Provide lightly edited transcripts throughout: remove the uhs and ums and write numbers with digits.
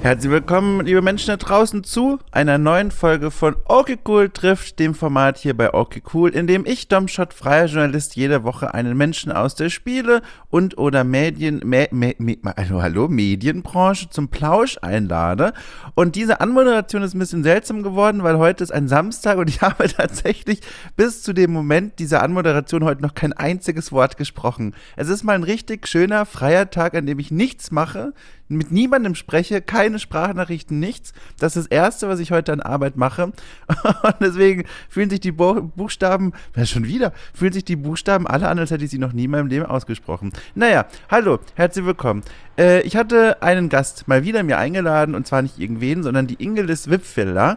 Herzlich willkommen, liebe Menschen da draußen, zu einer neuen Folge von Okay Cool trifft, dem Format hier bei Okay Cool, in dem ich, Domschott, freier Journalist, jede Woche einen Menschen aus der Spiele- und oder Medienbranche zum Plausch einlade. Und diese Anmoderation ist ein bisschen seltsam geworden, weil heute ist ein Samstag und ich habe tatsächlich bis zu dem Moment dieser Anmoderation heute noch kein einziges Wort gesprochen. Es ist mal ein richtig schöner, freier Tag, an dem ich nichts mache, mit niemandem spreche, keine Sprachnachrichten, nichts. Das ist das Erste, was ich heute an Arbeit mache. Und deswegen fühlen sich die Buchstaben, fühlen sich die Buchstaben alle an, als hätte ich sie noch nie in meinem Leben ausgesprochen. Naja, hallo, herzlich willkommen. Ich hatte einen Gast mal wieder mir eingeladen, und zwar nicht irgendwen, sondern die Ingelis Wippfelder.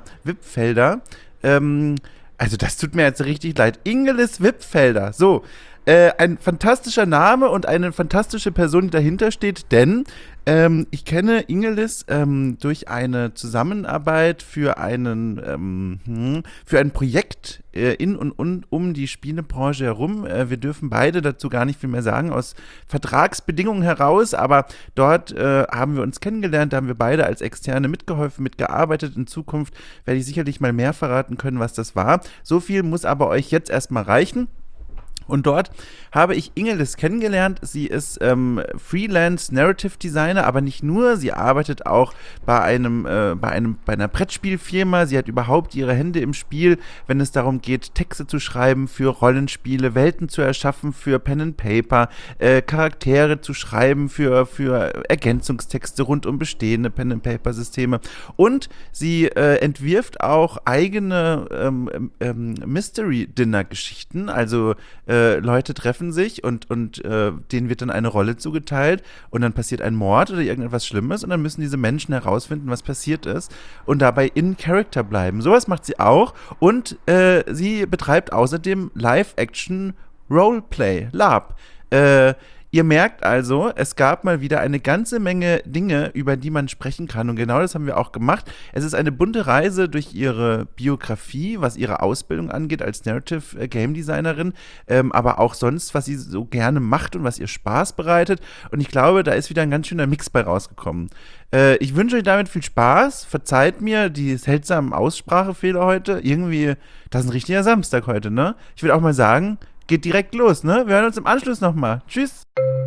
Also das tut mir jetzt richtig leid. Ingelis Wippfelder, so. Ein fantastischer Name und eine fantastische Person, die dahinter steht, denn ich kenne Ingelis durch eine Zusammenarbeit für ein Projekt in und um die Spielebranche herum. Wir dürfen beide dazu gar nicht viel mehr sagen, aus Vertragsbedingungen heraus, aber dort haben wir uns kennengelernt, da haben wir beide als Externe mitgeholfen, mitgearbeitet. In Zukunft werde ich sicherlich mal mehr verraten können, was das war. So viel muss aber euch jetzt erstmal reichen. Und dort habe ich Ingelis kennengelernt. Sie ist Freelance Narrative Designer, aber nicht nur. Sie arbeitet auch bei einer Brettspielfirma. Sie hat überhaupt ihre Hände im Spiel, wenn es darum geht, Texte zu schreiben für Rollenspiele, Welten zu erschaffen für Pen and Paper, Charaktere zu schreiben für Ergänzungstexte rund um bestehende Pen and Paper Systeme. Und sie entwirft auch eigene Mystery Dinner Geschichten, also Leute treffen sich und denen wird dann eine Rolle zugeteilt und dann passiert ein Mord oder irgendetwas Schlimmes und dann müssen diese Menschen herausfinden, was passiert ist und dabei in Character bleiben. Sowas macht sie auch und sie betreibt außerdem Live-Action Roleplay, LARP. Ihr merkt also, es gab mal wieder eine ganze Menge Dinge, über die man sprechen kann. Und genau das haben wir auch gemacht. Es ist eine bunte Reise durch ihre Biografie, was ihre Ausbildung angeht als Narrative Game Designerin, aber auch sonst, was sie so gerne macht und was ihr Spaß bereitet. Und ich glaube, da ist wieder ein ganz schöner Mix bei rausgekommen. Ich wünsche euch damit viel Spaß. Verzeiht mir die seltsamen Aussprachefehler heute. Irgendwie, das ist ein richtiger Samstag heute, ne? Ich will auch mal sagen, geht direkt los, ne? Wir hören uns im Anschluss nochmal. Tschüss.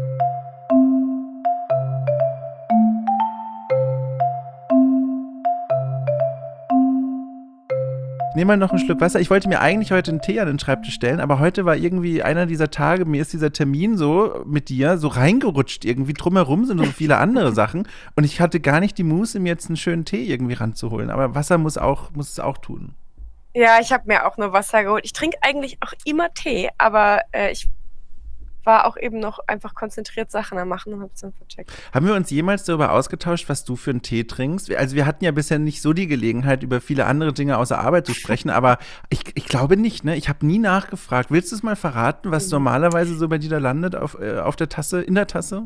Ich nehme mal noch einen Schluck Wasser. Ich wollte mir eigentlich heute einen Tee an den Schreibtisch stellen, aber heute war irgendwie einer dieser Tage, mir ist dieser Termin so mit dir so reingerutscht irgendwie. Drumherum sind so viele andere Sachen und ich hatte gar nicht die Muße, mir jetzt einen schönen Tee irgendwie ranzuholen. Aber Wasser muss es auch tun. Ja, ich habe mir auch nur Wasser geholt. Ich trinke eigentlich auch immer Tee, aber ich war auch eben noch einfach konzentriert Sachen am Machen und habe es dann vercheckt. Haben wir uns jemals darüber ausgetauscht, was du für einen Tee trinkst? Also wir hatten ja bisher nicht so die Gelegenheit, über viele andere Dinge außer Arbeit zu sprechen, aber ich glaube nicht, ne? Ich habe nie nachgefragt. Willst du es mal verraten, was normalerweise so bei dir da landet auf der Tasse, in der Tasse?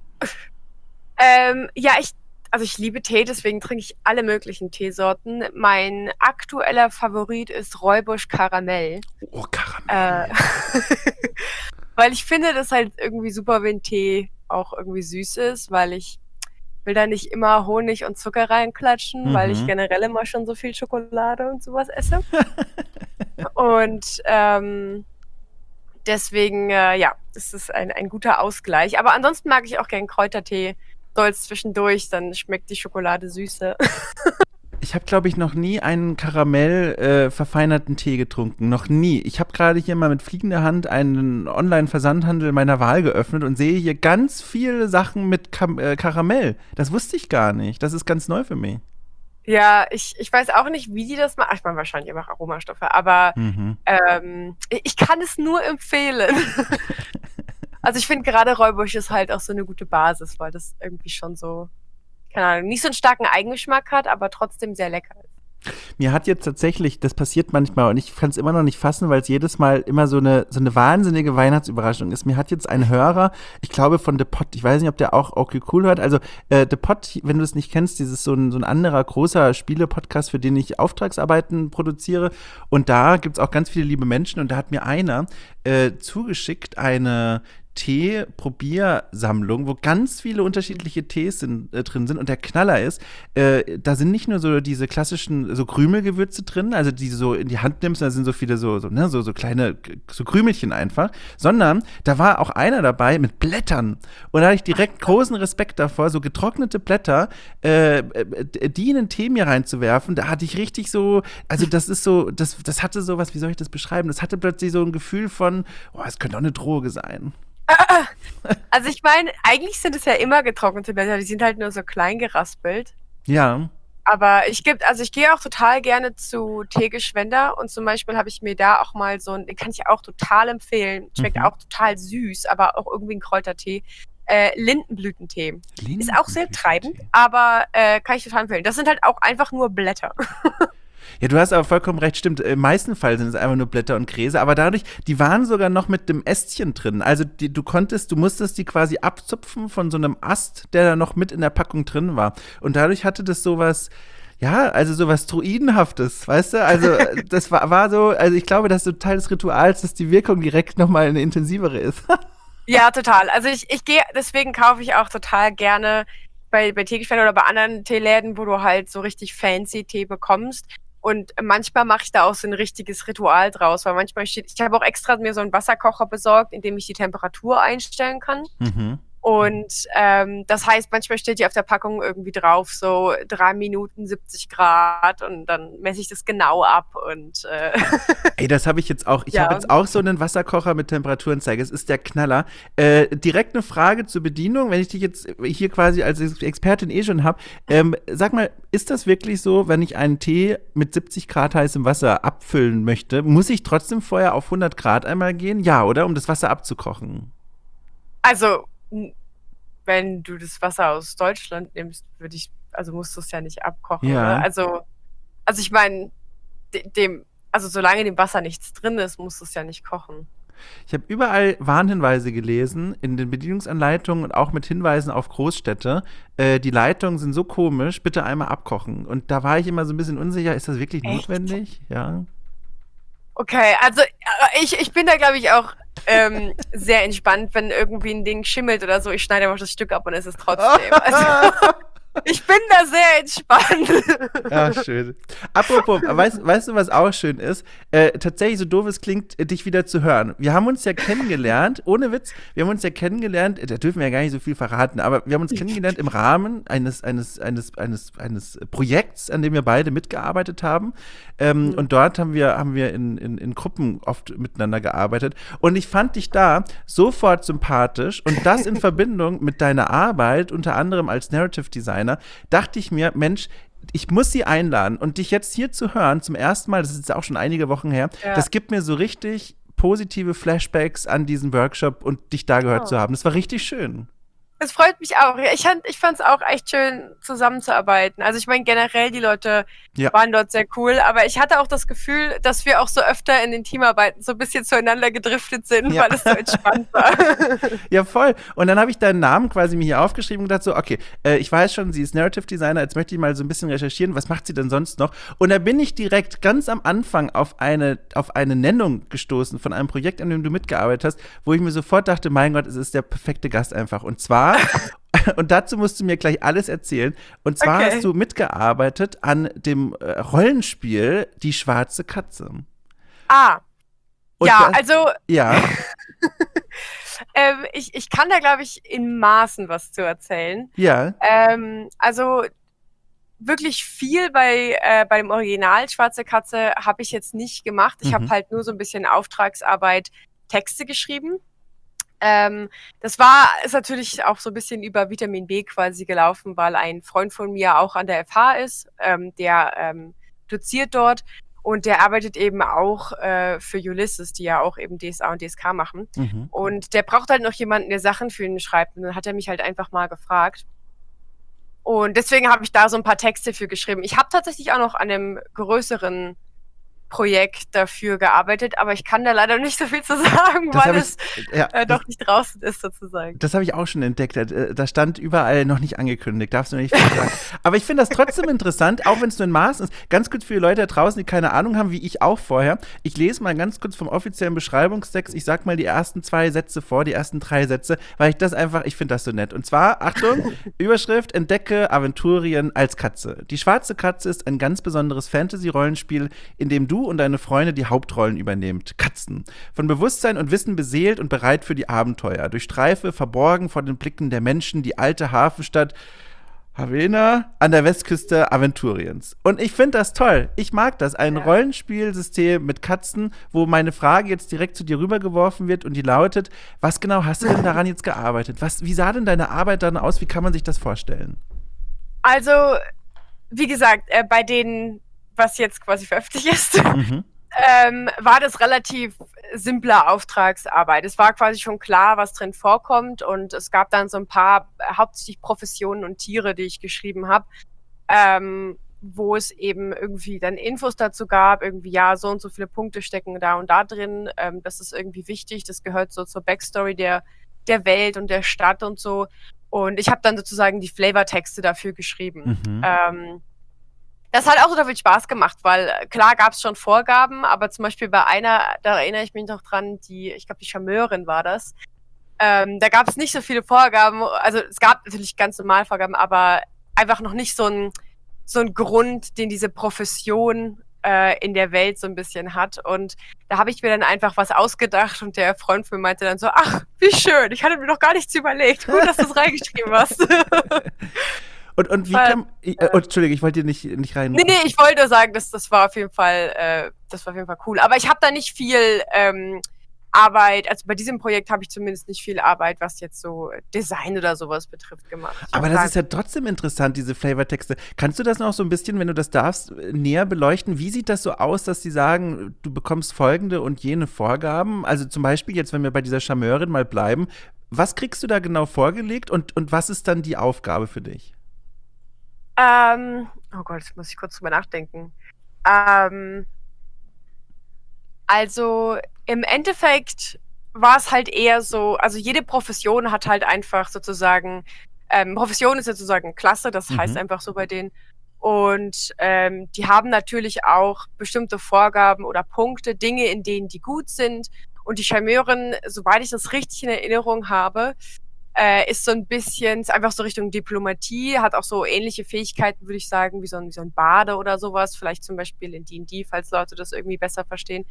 Ja, ich liebe Tee, deswegen trinke ich alle möglichen Teesorten. Mein aktueller Favorit ist Rooibos Karamell. Oh, Karamell. Weil ich finde, das halt irgendwie super, wenn Tee auch irgendwie süß ist, weil ich will da nicht immer Honig und Zucker reinklatschen, weil ich generell immer schon so viel Schokolade und sowas esse. Und deswegen, das ist ein guter Ausgleich. Aber ansonsten mag ich auch gern Kräutertee. Stolz zwischendurch, dann schmeckt die Schokolade süße. Ich habe, glaube ich, noch nie einen Karamell verfeinerten Tee getrunken. Noch nie. Ich habe gerade hier mal mit fliegender Hand einen Online-Versandhandel meiner Wahl geöffnet und sehe hier ganz viele Sachen mit Karamell. Das wusste ich gar nicht. Das ist ganz neu für mich. Ja, ich weiß auch nicht, wie die das machen. Ich meine, wahrscheinlich einfach Aromastoffe, aber ich kann es nur empfehlen. Also ich finde gerade Rooibos ist halt auch so eine gute Basis, weil das irgendwie schon so, keine Ahnung, nicht so einen starken Eigengeschmack hat, aber trotzdem sehr lecker ist. Mir hat jetzt tatsächlich, das passiert manchmal und ich kann es immer noch nicht fassen, weil es jedes Mal immer so eine wahnsinnige Weihnachtsüberraschung ist. Mir hat jetzt ein Hörer, ich glaube von The Pod, ich weiß nicht, ob der auch Okay Cool hört, also The Pod, wenn du es nicht kennst, dieses so ein anderer großer Spiele-Podcast, für den ich Auftragsarbeiten produziere und da gibt es auch ganz viele liebe Menschen und da hat mir einer zugeschickt eine Tee-Probiersammlung, wo ganz viele unterschiedliche Tees drin sind. Und der Knaller ist, da sind nicht nur so diese klassischen so Krümelgewürze drin, also die du so in die Hand nimmst, da sind so viele so kleine so Krümelchen einfach, sondern da war auch einer dabei mit Blättern. Und da hatte ich direkt großen Respekt davor, so getrocknete Blätter, die in den Tee mir reinzuwerfen. Da hatte ich richtig so, also das ist so, das hatte so was, wie soll ich das beschreiben? Das hatte plötzlich so ein Gefühl von, oh, es könnte auch eine Droge sein. Also ich meine, eigentlich sind es ja immer getrocknete Blätter, die sind halt nur so klein geraspelt. Ja. Aber ich gehe auch total gerne zu Teegeschwender und zum Beispiel habe ich mir da auch mal den kann ich auch total empfehlen. Schmeckt auch total süß, aber auch irgendwie ein Kräutertee. Lindenblütentee. Ist auch sehr treibend, aber kann ich total empfehlen. Das sind halt auch einfach nur Blätter. Ja, du hast aber vollkommen recht, stimmt. Im meisten Fall sind es einfach nur Blätter und Gräser, aber dadurch, die waren sogar noch mit dem Ästchen drin. Also du musstest die quasi abzupfen von so einem Ast, der da noch mit in der Packung drin war. Und dadurch hatte das sowas, ja, also sowas Druidenhaftes, weißt du? Also das war so, also ich glaube, das ist so Teil des Rituals, dass die Wirkung direkt nochmal eine intensivere ist. Ja, total. Also deswegen kaufe ich auch total gerne bei Teegeschwender oder bei anderen Teeläden, wo du halt so richtig fancy Tee bekommst. Und manchmal mache ich da auch so ein richtiges Ritual draus, weil manchmal ich habe auch extra mir so einen Wasserkocher besorgt, in dem ich die Temperatur einstellen kann. Mhm. Und das heißt, manchmal steht hier auf der Packung irgendwie drauf, so 3 Minuten 70 Grad und dann messe ich das genau ab und Ey, das habe ich jetzt auch. Ich habe jetzt auch so einen Wasserkocher mit Temperaturanzeige. Es ist der Knaller. Direkt eine Frage zur Bedienung, wenn ich dich jetzt hier quasi als Expertin schon habe. Sag mal, ist das wirklich so, wenn ich einen Tee mit 70 Grad heißem Wasser abfüllen möchte, muss ich trotzdem vorher auf 100 Grad einmal gehen? Ja, oder? Um das Wasser abzukochen. Also, wenn du das Wasser aus Deutschland nimmst, musst du es ja nicht abkochen, Ja. oder? Also ich meine, solange in dem Wasser nichts drin ist, musst du es ja nicht kochen. Ich habe überall Warnhinweise gelesen, in den Bedienungsanleitungen und auch mit Hinweisen auf Großstädte. Die Leitungen sind so komisch, bitte einmal abkochen. Und da war ich immer so ein bisschen unsicher, ist das wirklich notwendig? Ja. Okay, also ich bin da, glaube ich, auch sehr entspannt, wenn irgendwie ein Ding schimmelt oder so. Ich schneide einfach das Stück ab und es ist trotzdem. Also, ich bin da sehr entspannt. Ja, schön. Apropos, weißt du, was auch schön ist? Tatsächlich, so doof es klingt, dich wieder zu hören. Wir haben uns ja kennengelernt, ohne Witz, da dürfen wir ja gar nicht so viel verraten, aber wir haben uns kennengelernt im Rahmen eines Projekts, an dem wir beide mitgearbeitet haben. Und dort haben wir in Gruppen oft miteinander gearbeitet. Und ich fand dich da sofort sympathisch und das in Verbindung mit deiner Arbeit, unter anderem als Narrative Designer, dachte ich mir, Mensch, ich muss sie einladen und dich jetzt hier zu hören, zum ersten Mal, das ist jetzt auch schon einige Wochen her, das gibt mir so richtig positive Flashbacks an diesen Workshop und dich da gehört zu haben. Das war richtig schön. Es freut mich auch. Ich fand es auch echt schön, zusammenzuarbeiten. Also ich meine, generell, die Leute waren dort sehr cool, aber ich hatte auch das Gefühl, dass wir auch so öfter in den Teamarbeiten so ein bisschen zueinander gedriftet sind, weil es so entspannt war. Ja, voll. Und dann habe ich deinen Namen quasi mir hier aufgeschrieben und gedacht so, okay, ich weiß schon, sie ist Narrative Designer, jetzt möchte ich mal so ein bisschen recherchieren, was macht sie denn sonst noch? Und da bin ich direkt ganz am Anfang auf eine Nennung gestoßen von einem Projekt, an dem du mitgearbeitet hast, wo ich mir sofort dachte, mein Gott, es ist der perfekte Gast einfach. Und zwar und dazu musst du mir gleich alles erzählen. Und zwar hast du mitgearbeitet an dem Rollenspiel Die schwarze Katze. Und ja, also ja. ich kann da, glaube ich, in Maßen was zu erzählen. Ja. Also wirklich viel bei dem Original Schwarze Katze habe ich jetzt nicht gemacht. Ich habe halt nur so ein bisschen Auftragsarbeit, Texte geschrieben. Das ist natürlich auch so ein bisschen über Vitamin B quasi gelaufen, weil ein Freund von mir auch an der FH ist, der doziert dort und der arbeitet eben auch für Ulysses, die ja auch eben DSA und DSK machen. Und der braucht halt noch jemanden, der Sachen für ihn schreibt. Und dann hat er mich halt einfach mal gefragt. Und deswegen habe ich da so ein paar Texte für geschrieben. Ich habe tatsächlich auch noch an einem größeren Projekt dafür gearbeitet, aber ich kann da leider nicht so viel zu sagen, weil es doch nicht draußen ist, sozusagen. Das habe ich auch schon entdeckt. Da stand überall noch nicht angekündigt. Darfst du nicht viel sagen. Aber ich finde das trotzdem interessant, auch wenn es nur ein Maß ist. Ganz gut für die Leute da draußen, die keine Ahnung haben, wie ich auch vorher. Ich lese mal ganz kurz vom offiziellen Beschreibungstext. Ich sag mal die ersten 2 Sätze vor, die ersten 3 Sätze, weil ich finde das so nett. Und zwar, Achtung, Überschrift: Entdecke Aventurien als Katze. Die schwarze Katze ist ein ganz besonderes Fantasy-Rollenspiel, in dem du und deine Freunde die Hauptrollen übernehmt. Katzen. Von Bewusstsein und Wissen beseelt und bereit für die Abenteuer. Durchstreife, verborgen vor den Blicken der Menschen, die alte Hafenstadt Havena an der Westküste Aventuriens. Und ich finde das toll. Ich mag das. Ein Rollenspielsystem mit Katzen, wo meine Frage jetzt direkt zu dir rübergeworfen wird und die lautet: Was genau hast du denn daran jetzt gearbeitet? Wie sah denn deine Arbeit dann aus? Wie kann man sich das vorstellen? Also, wie gesagt, bei denen, was jetzt quasi veröffentlicht ist, war das relativ simpler Auftragsarbeit. Es war quasi schon klar, was drin vorkommt, und es gab dann so ein paar hauptsächlich Professionen und Tiere, die ich geschrieben habe, wo es eben irgendwie dann Infos dazu gab, irgendwie, ja, so und so viele Punkte stecken da und da drin, das ist irgendwie wichtig, das gehört so zur Backstory der Welt und der Stadt und so. Und ich habe dann sozusagen die Flavortexte dafür geschrieben. Das hat auch total viel Spaß gemacht, weil klar gab es schon Vorgaben, aber zum Beispiel bei einer, da erinnere ich mich noch dran, ich glaube, die Charmeurin war das. Da gab es nicht so viele Vorgaben, also es gab natürlich ganz normal Vorgaben, aber einfach noch nicht so ein Grund, den diese Profession in der Welt so ein bisschen hat. Und da habe ich mir dann einfach was ausgedacht, und der Freund von mir meinte dann so: Ach, wie schön, ich hatte mir noch gar nichts überlegt. Gut, dass du es reingeschrieben hast. Und wie kann. Entschuldige, ich wollte dir nicht rein. Nee, ich wollte sagen, das war auf jeden Fall cool. Aber ich habe da nicht viel Arbeit, also bei diesem Projekt habe ich zumindest nicht viel Arbeit, was jetzt so Design oder sowas betrifft, gemacht. Aber das ist ja trotzdem interessant, diese Flavortexte. Kannst du das noch so ein bisschen, wenn du das darfst, näher beleuchten? Wie sieht das so aus, dass sie sagen, du bekommst folgende und jene Vorgaben? Also zum Beispiel jetzt, wenn wir bei dieser Charmeurin mal bleiben, was kriegst du da genau vorgelegt und was ist dann die Aufgabe für dich? Oh Gott, jetzt muss ich kurz drüber nachdenken. Also im Endeffekt war es halt eher so, also jede Profession hat halt einfach sozusagen, Profession ist ja sozusagen Klasse, das heißt einfach so bei denen. Und die haben natürlich auch bestimmte Vorgaben oder Punkte, Dinge, in denen die gut sind. Und die Charmeurin, soweit ich das richtig in Erinnerung habe, ist so ein bisschen, ist einfach so Richtung Diplomatie, hat auch so ähnliche Fähigkeiten, würde ich sagen, wie so ein Bade oder sowas, vielleicht zum Beispiel in D&D, falls Leute das irgendwie besser verstehen.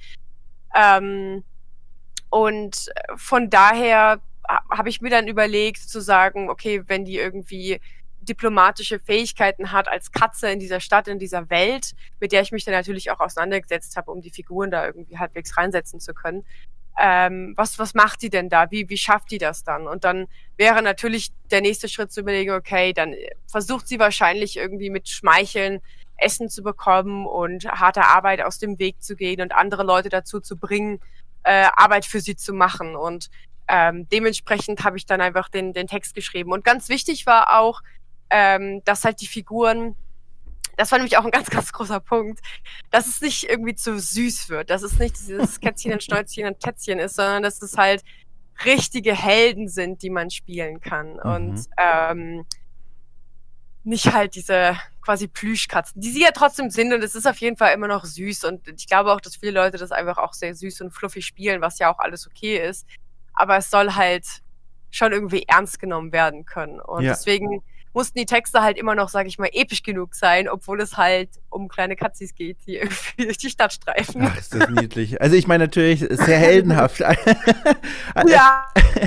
Und von daher habe ich mir dann überlegt zu sagen, okay, wenn die irgendwie diplomatische Fähigkeiten hat als Katze in dieser Stadt, in dieser Welt, mit der ich mich dann natürlich auch auseinandergesetzt habe, um die Figuren da irgendwie halbwegs reinsetzen zu können, was macht die denn da? Wie schafft die das dann? Und dann wäre natürlich der nächste Schritt zu überlegen, okay, dann versucht sie wahrscheinlich irgendwie mit Schmeicheln Essen zu bekommen und harter Arbeit aus dem Weg zu gehen und andere Leute dazu zu bringen, Arbeit für sie zu machen. Und dementsprechend habe ich dann einfach den Text geschrieben. Und ganz wichtig war auch, dass halt die Figuren, das war nämlich auch ein ganz, ganz großer Punkt, dass es nicht irgendwie zu süß wird, dass es nicht dieses Kätzchen und Schnäuzchen und Tätzchen ist, sondern dass es halt richtige Helden sind, die man spielen kann. Und nicht halt diese quasi Plüschkatzen, die sie ja trotzdem sind, und es ist auf jeden Fall immer noch süß, und ich glaube auch, dass viele Leute das einfach auch sehr süß und fluffig spielen, was ja auch alles okay ist, aber es soll halt schon irgendwie ernst genommen werden können, und deswegen mussten die Texte halt immer noch, sag ich mal, episch genug sein, obwohl es halt um kleine Katzis geht, die irgendwie durch die Stadt streifen. Ach, ist das niedlich. Also ich meine natürlich, sehr heldenhaft. Ja.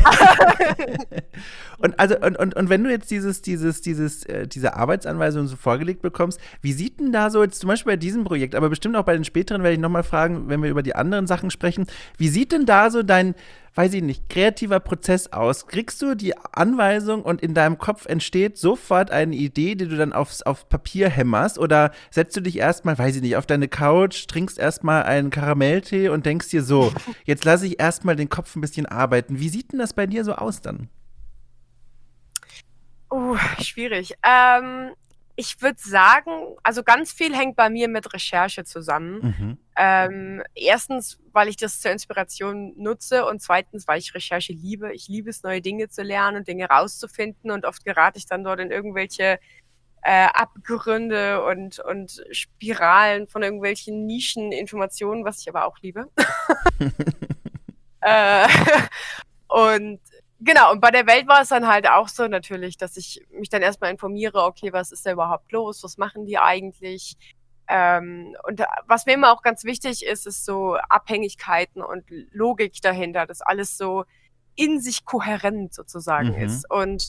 Und wenn du jetzt diese Arbeitsanweisung so vorgelegt bekommst, wie sieht denn da so jetzt zum Beispiel bei diesem Projekt, aber bestimmt auch bei den späteren werde ich nochmal fragen, wenn wir über die anderen Sachen sprechen, wie sieht denn da so dein, weiß ich nicht, kreativer Prozess aus? Kriegst du die Anweisung und in deinem Kopf entsteht sofort eine Idee, die du dann auf Papier hämmerst, oder setzt du dich erstmal, weiß ich nicht, auf deine Couch, trinkst erstmal einen Karamelltee und denkst dir so, jetzt lasse ich erstmal den Kopf ein bisschen arbeiten. Wie sieht denn das bei dir so aus dann? Schwierig. Ich würde sagen, also ganz viel hängt bei mir mit Recherche zusammen. Erstens, weil ich das zur Inspiration nutze und zweitens, weil ich Recherche liebe. Ich liebe es, neue Dinge zu lernen und Dinge rauszufinden und oft gerate ich dann dort in irgendwelche Abgründe und Spiralen von irgendwelchen Nischeninformationen, was ich aber auch liebe. Und genau, und bei der Welt war es dann halt auch so natürlich, dass ich mich dann erstmal informiere, okay, was ist da überhaupt los, was machen die eigentlich? Und was mir immer auch ganz wichtig ist, ist so Abhängigkeiten und Logik dahinter, dass alles so in sich kohärent sozusagen ist. Und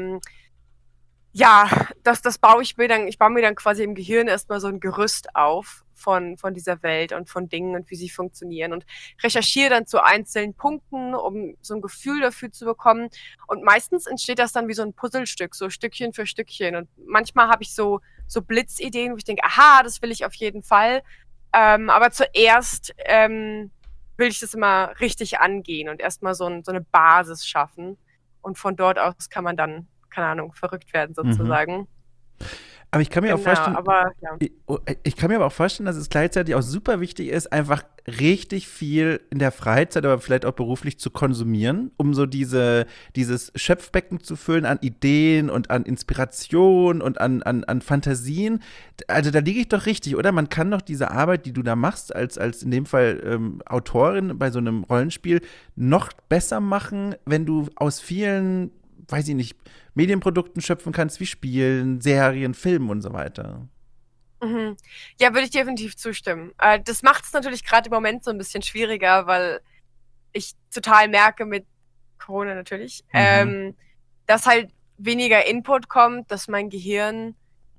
ja, das baue ich mir dann quasi im Gehirn erstmal so ein Gerüst auf von dieser Welt und von Dingen und wie sie funktionieren und recherchiere dann zu einzelnen Punkten, um so ein Gefühl dafür zu bekommen. Und meistens entsteht das dann wie so ein Puzzlestück, so Stückchen für Stückchen. Und manchmal habe ich so Blitzideen, wo ich denke, aha, das will ich auf jeden Fall. Aber zuerst will ich das immer richtig angehen und erstmal so eine Basis schaffen. Und von dort aus kann man dann, keine Ahnung, verrückt werden sozusagen. Aber ich kann mir auch vorstellen, ja. ich kann mir aber auch vorstellen, dass es gleichzeitig auch super wichtig ist, einfach richtig viel in der Freizeit, aber vielleicht auch beruflich zu konsumieren, um so dieses Schöpfbecken zu füllen an Ideen und an Inspiration und an Fantasien. Also da liege ich doch richtig, oder? Man kann doch diese Arbeit, die du da machst, als in dem Fall Autorin bei so einem Rollenspiel, noch besser machen, wenn du aus vielen, weiß ich nicht, Medienprodukten schöpfen kannst, wie Spielen, Serien, Filmen und so weiter. Ja, würde ich definitiv zustimmen. Das macht es natürlich gerade im Moment so ein bisschen schwieriger, weil ich total merke mit Corona natürlich, dass halt weniger Input kommt, dass mein Gehirn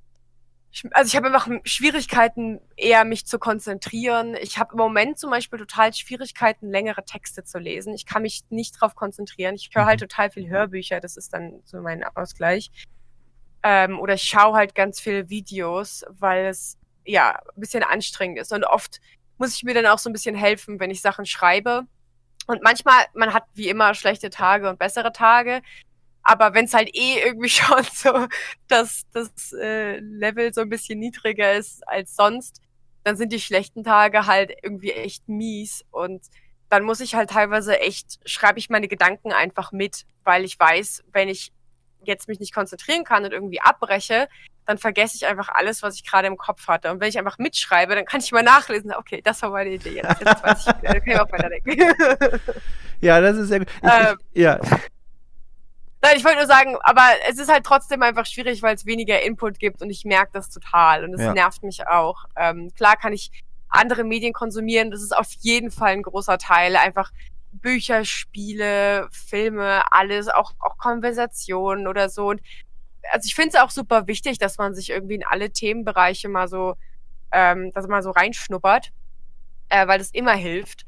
also ich habe einfach Schwierigkeiten, eher mich zu konzentrieren. Ich habe im Moment zum Beispiel total Schwierigkeiten, längere Texte zu lesen. Ich kann mich nicht drauf konzentrieren. Ich höre halt total viel Hörbücher, das ist dann so mein Ausgleich. Oder ich schaue halt ganz viele Videos, weil es ja ein bisschen anstrengend ist. Und oft muss ich mir dann auch so ein bisschen helfen, wenn ich Sachen schreibe. Und manchmal, man hat wie immer schlechte Tage und bessere Tage. Aber wenn es halt irgendwie schon so das Level so ein bisschen niedriger ist als sonst, dann sind die schlechten Tage halt irgendwie echt mies. Und dann muss ich halt teilweise schreibe ich meine Gedanken einfach mit, weil ich weiß, wenn ich jetzt mich nicht konzentrieren kann und irgendwie abbreche, dann vergesse ich einfach alles, was ich gerade im Kopf hatte. Und wenn ich einfach mitschreibe, dann kann ich mal nachlesen, okay, das war meine Idee. Jetzt weiß ich wieder, dann kann ich auch weiterdenken. Ja, das ist sehr gut. Ja. Nein, ich wollte nur sagen, aber es ist halt trotzdem einfach schwierig, weil es weniger Input gibt und ich merke das total und es nervt mich auch. Klar kann ich andere Medien konsumieren, das ist auf jeden Fall ein großer Teil. Einfach Bücher, Spiele, Filme, alles, auch Konversationen oder so. Und also ich finde es auch super wichtig, dass man sich irgendwie in alle Themenbereiche mal so, dass man so reinschnuppert, weil das immer hilft.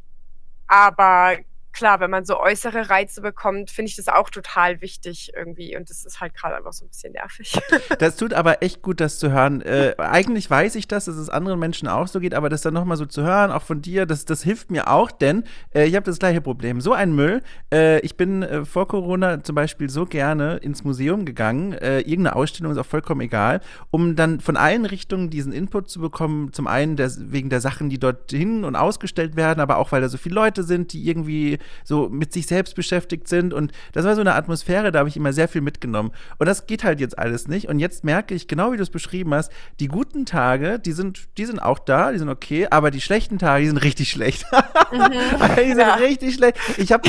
Aber klar, wenn man so äußere Reize bekommt, finde ich das auch total wichtig irgendwie. Und das ist halt gerade einfach so ein bisschen nervig. Das tut aber echt gut, das zu hören. Eigentlich weiß ich das, dass es anderen Menschen auch so geht, aber das dann nochmal so zu hören, auch von dir, das hilft mir auch, denn ich habe das gleiche Problem. So ein Müll. Ich bin vor Corona zum Beispiel so gerne ins Museum gegangen, irgendeine Ausstellung ist auch vollkommen egal, um dann von allen Richtungen diesen Input zu bekommen. Zum einen wegen der Sachen, die dort hin und ausgestellt werden, aber auch, weil da so viele Leute sind, die irgendwie so mit sich selbst beschäftigt sind und das war so eine Atmosphäre, da habe ich immer sehr viel mitgenommen und das geht halt jetzt alles nicht und jetzt merke ich, genau wie du es beschrieben hast, die guten Tage, die sind auch da, die sind okay, aber die schlechten Tage, die sind richtig schlecht. Die sind richtig schlecht.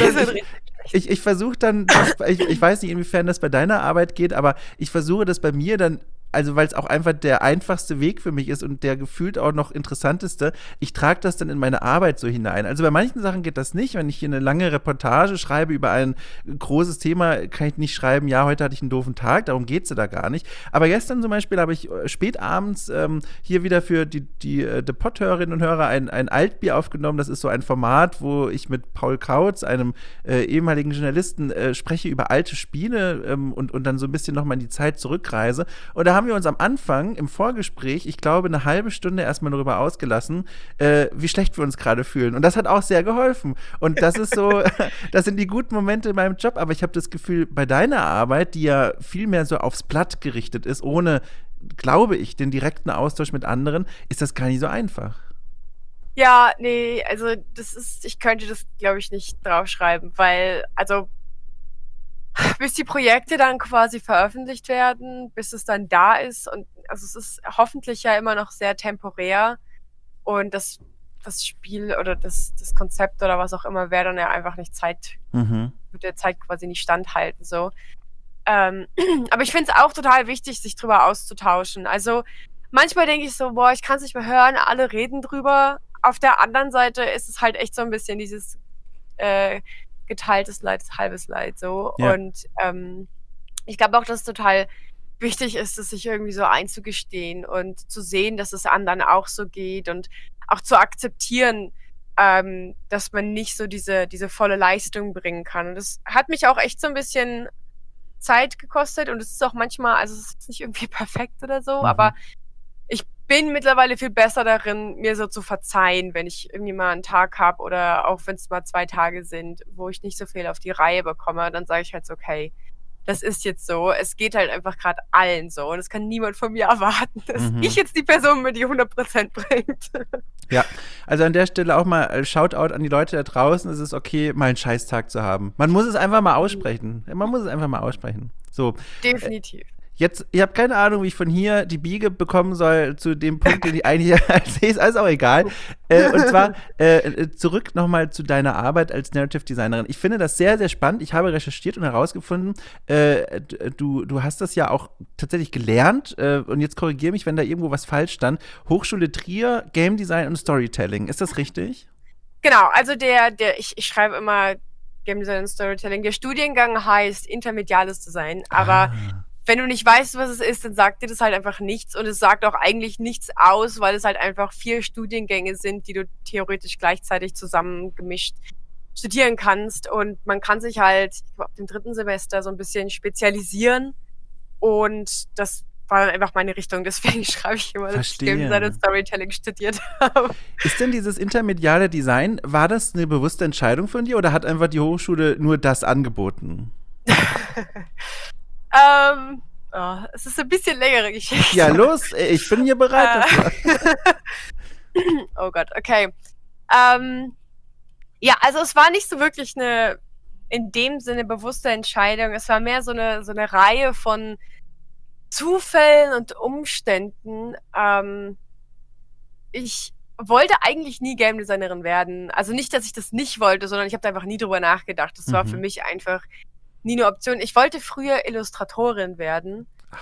Ich versuche dann, ich weiß nicht, inwiefern das bei deiner Arbeit geht, aber ich versuche das bei mir dann, also weil es auch einfach der einfachste Weg für mich ist und der gefühlt auch noch interessanteste, ich trage das dann in meine Arbeit so hinein. Also bei manchen Sachen geht das nicht, wenn ich hier eine lange Reportage schreibe über ein großes Thema, kann ich nicht schreiben, ja, heute hatte ich einen doofen Tag, darum geht es ja da gar nicht. Aber gestern zum Beispiel habe ich spät abends hier wieder für die Pod-Hörerinnen und Hörer ein Altbier aufgenommen. Das ist so ein Format, wo ich mit Paul Kautz, einem ehemaligen Journalisten, spreche über alte Spiele und dann so ein bisschen nochmal in die Zeit zurückreise. Und da haben wir uns am Anfang im Vorgespräch, ich glaube, eine halbe Stunde erstmal darüber ausgelassen, wie schlecht wir uns gerade fühlen. Und das hat auch sehr geholfen. Und das ist so, das sind die guten Momente in meinem Job. Aber ich habe das Gefühl, bei deiner Arbeit, die ja viel mehr so aufs Blatt gerichtet ist, ohne glaube ich, den direkten Austausch mit anderen, ist das gar nicht so einfach. Ja, nee, also ich könnte das, glaube ich, nicht draufschreiben, weil, also bis die Projekte dann quasi veröffentlicht werden, bis es dann da ist und also es ist hoffentlich ja immer noch sehr temporär und das Spiel oder das Konzept oder was auch immer wäre dann ja einfach nicht wird der Zeit quasi nicht standhalten, so. Aber ich finde es auch total wichtig, sich drüber auszutauschen. Also manchmal denke ich so, boah, ich kann es nicht mehr hören, alle reden drüber. Auf der anderen Seite ist es halt echt so ein bisschen dieses äh, geteiltes Leid ist halbes Leid so. Ja. Und ich glaube auch, dass es total wichtig ist, es sich irgendwie so einzugestehen und zu sehen, dass es anderen auch so geht und auch zu akzeptieren, dass man nicht so diese volle Leistung bringen kann. Und das hat mich auch echt so ein bisschen Zeit gekostet und es ist auch manchmal, also es ist nicht irgendwie perfekt oder so, aber ich bin mittlerweile viel besser darin, mir so zu verzeihen, wenn ich irgendwie mal einen Tag habe oder auch wenn es mal 2 Tage sind, wo ich nicht so viel auf die Reihe bekomme, dann sage ich halt so: „Okay, das ist jetzt so. Es geht halt einfach gerade allen so und es kann niemand von mir erwarten, dass ich jetzt die Person bin, die 100% bringt.“ Ja, also an der Stelle auch mal Shoutout an die Leute da draußen. Es ist okay, mal einen Scheißtag zu haben. Man muss es einfach mal aussprechen. Man muss es einfach mal aussprechen. So. Definitiv. Jetzt, ich habe keine Ahnung, wie ich von hier die Biege bekommen soll zu dem Punkt, den ich eigentlich sehe, ist alles auch egal. Und zwar zurück nochmal zu deiner Arbeit als Narrative Designerin. Ich finde das sehr, sehr spannend. Ich habe recherchiert und herausgefunden, du hast das ja auch tatsächlich gelernt. Und jetzt korrigiere mich, wenn da irgendwo was falsch stand. Hochschule Trier, Game Design und Storytelling. Ist das richtig? Genau, also ich schreibe immer Game Design und Storytelling. Der Studiengang heißt intermediales Design, aber wenn du nicht weißt, was es ist, dann sagt dir das halt einfach nichts und es sagt auch eigentlich nichts aus, weil es halt einfach 4 Studiengänge sind, die du theoretisch gleichzeitig zusammengemischt studieren kannst und man kann sich halt ab dem 3. Semester so ein bisschen spezialisieren und das war dann einfach meine Richtung, deswegen schreibe ich immer, dass ich Game Design und Storytelling studiert habe. Ist denn dieses intermediale Design, war das eine bewusste Entscheidung von dir oder hat einfach die Hochschule nur das angeboten? Es ist ein bisschen längere Geschichte. Ja, los, ich bin hier bereit dafür. Oh Gott, okay. Ja, also es war nicht so wirklich eine in dem Sinne bewusste Entscheidung. Es war mehr so eine Reihe von Zufällen und Umständen. Ich wollte eigentlich nie Game Designerin werden. Also nicht, dass ich das nicht wollte, sondern ich habe da einfach nie drüber nachgedacht. Das war für mich einfach nie eine Option. Ich wollte früher Illustratorin werden.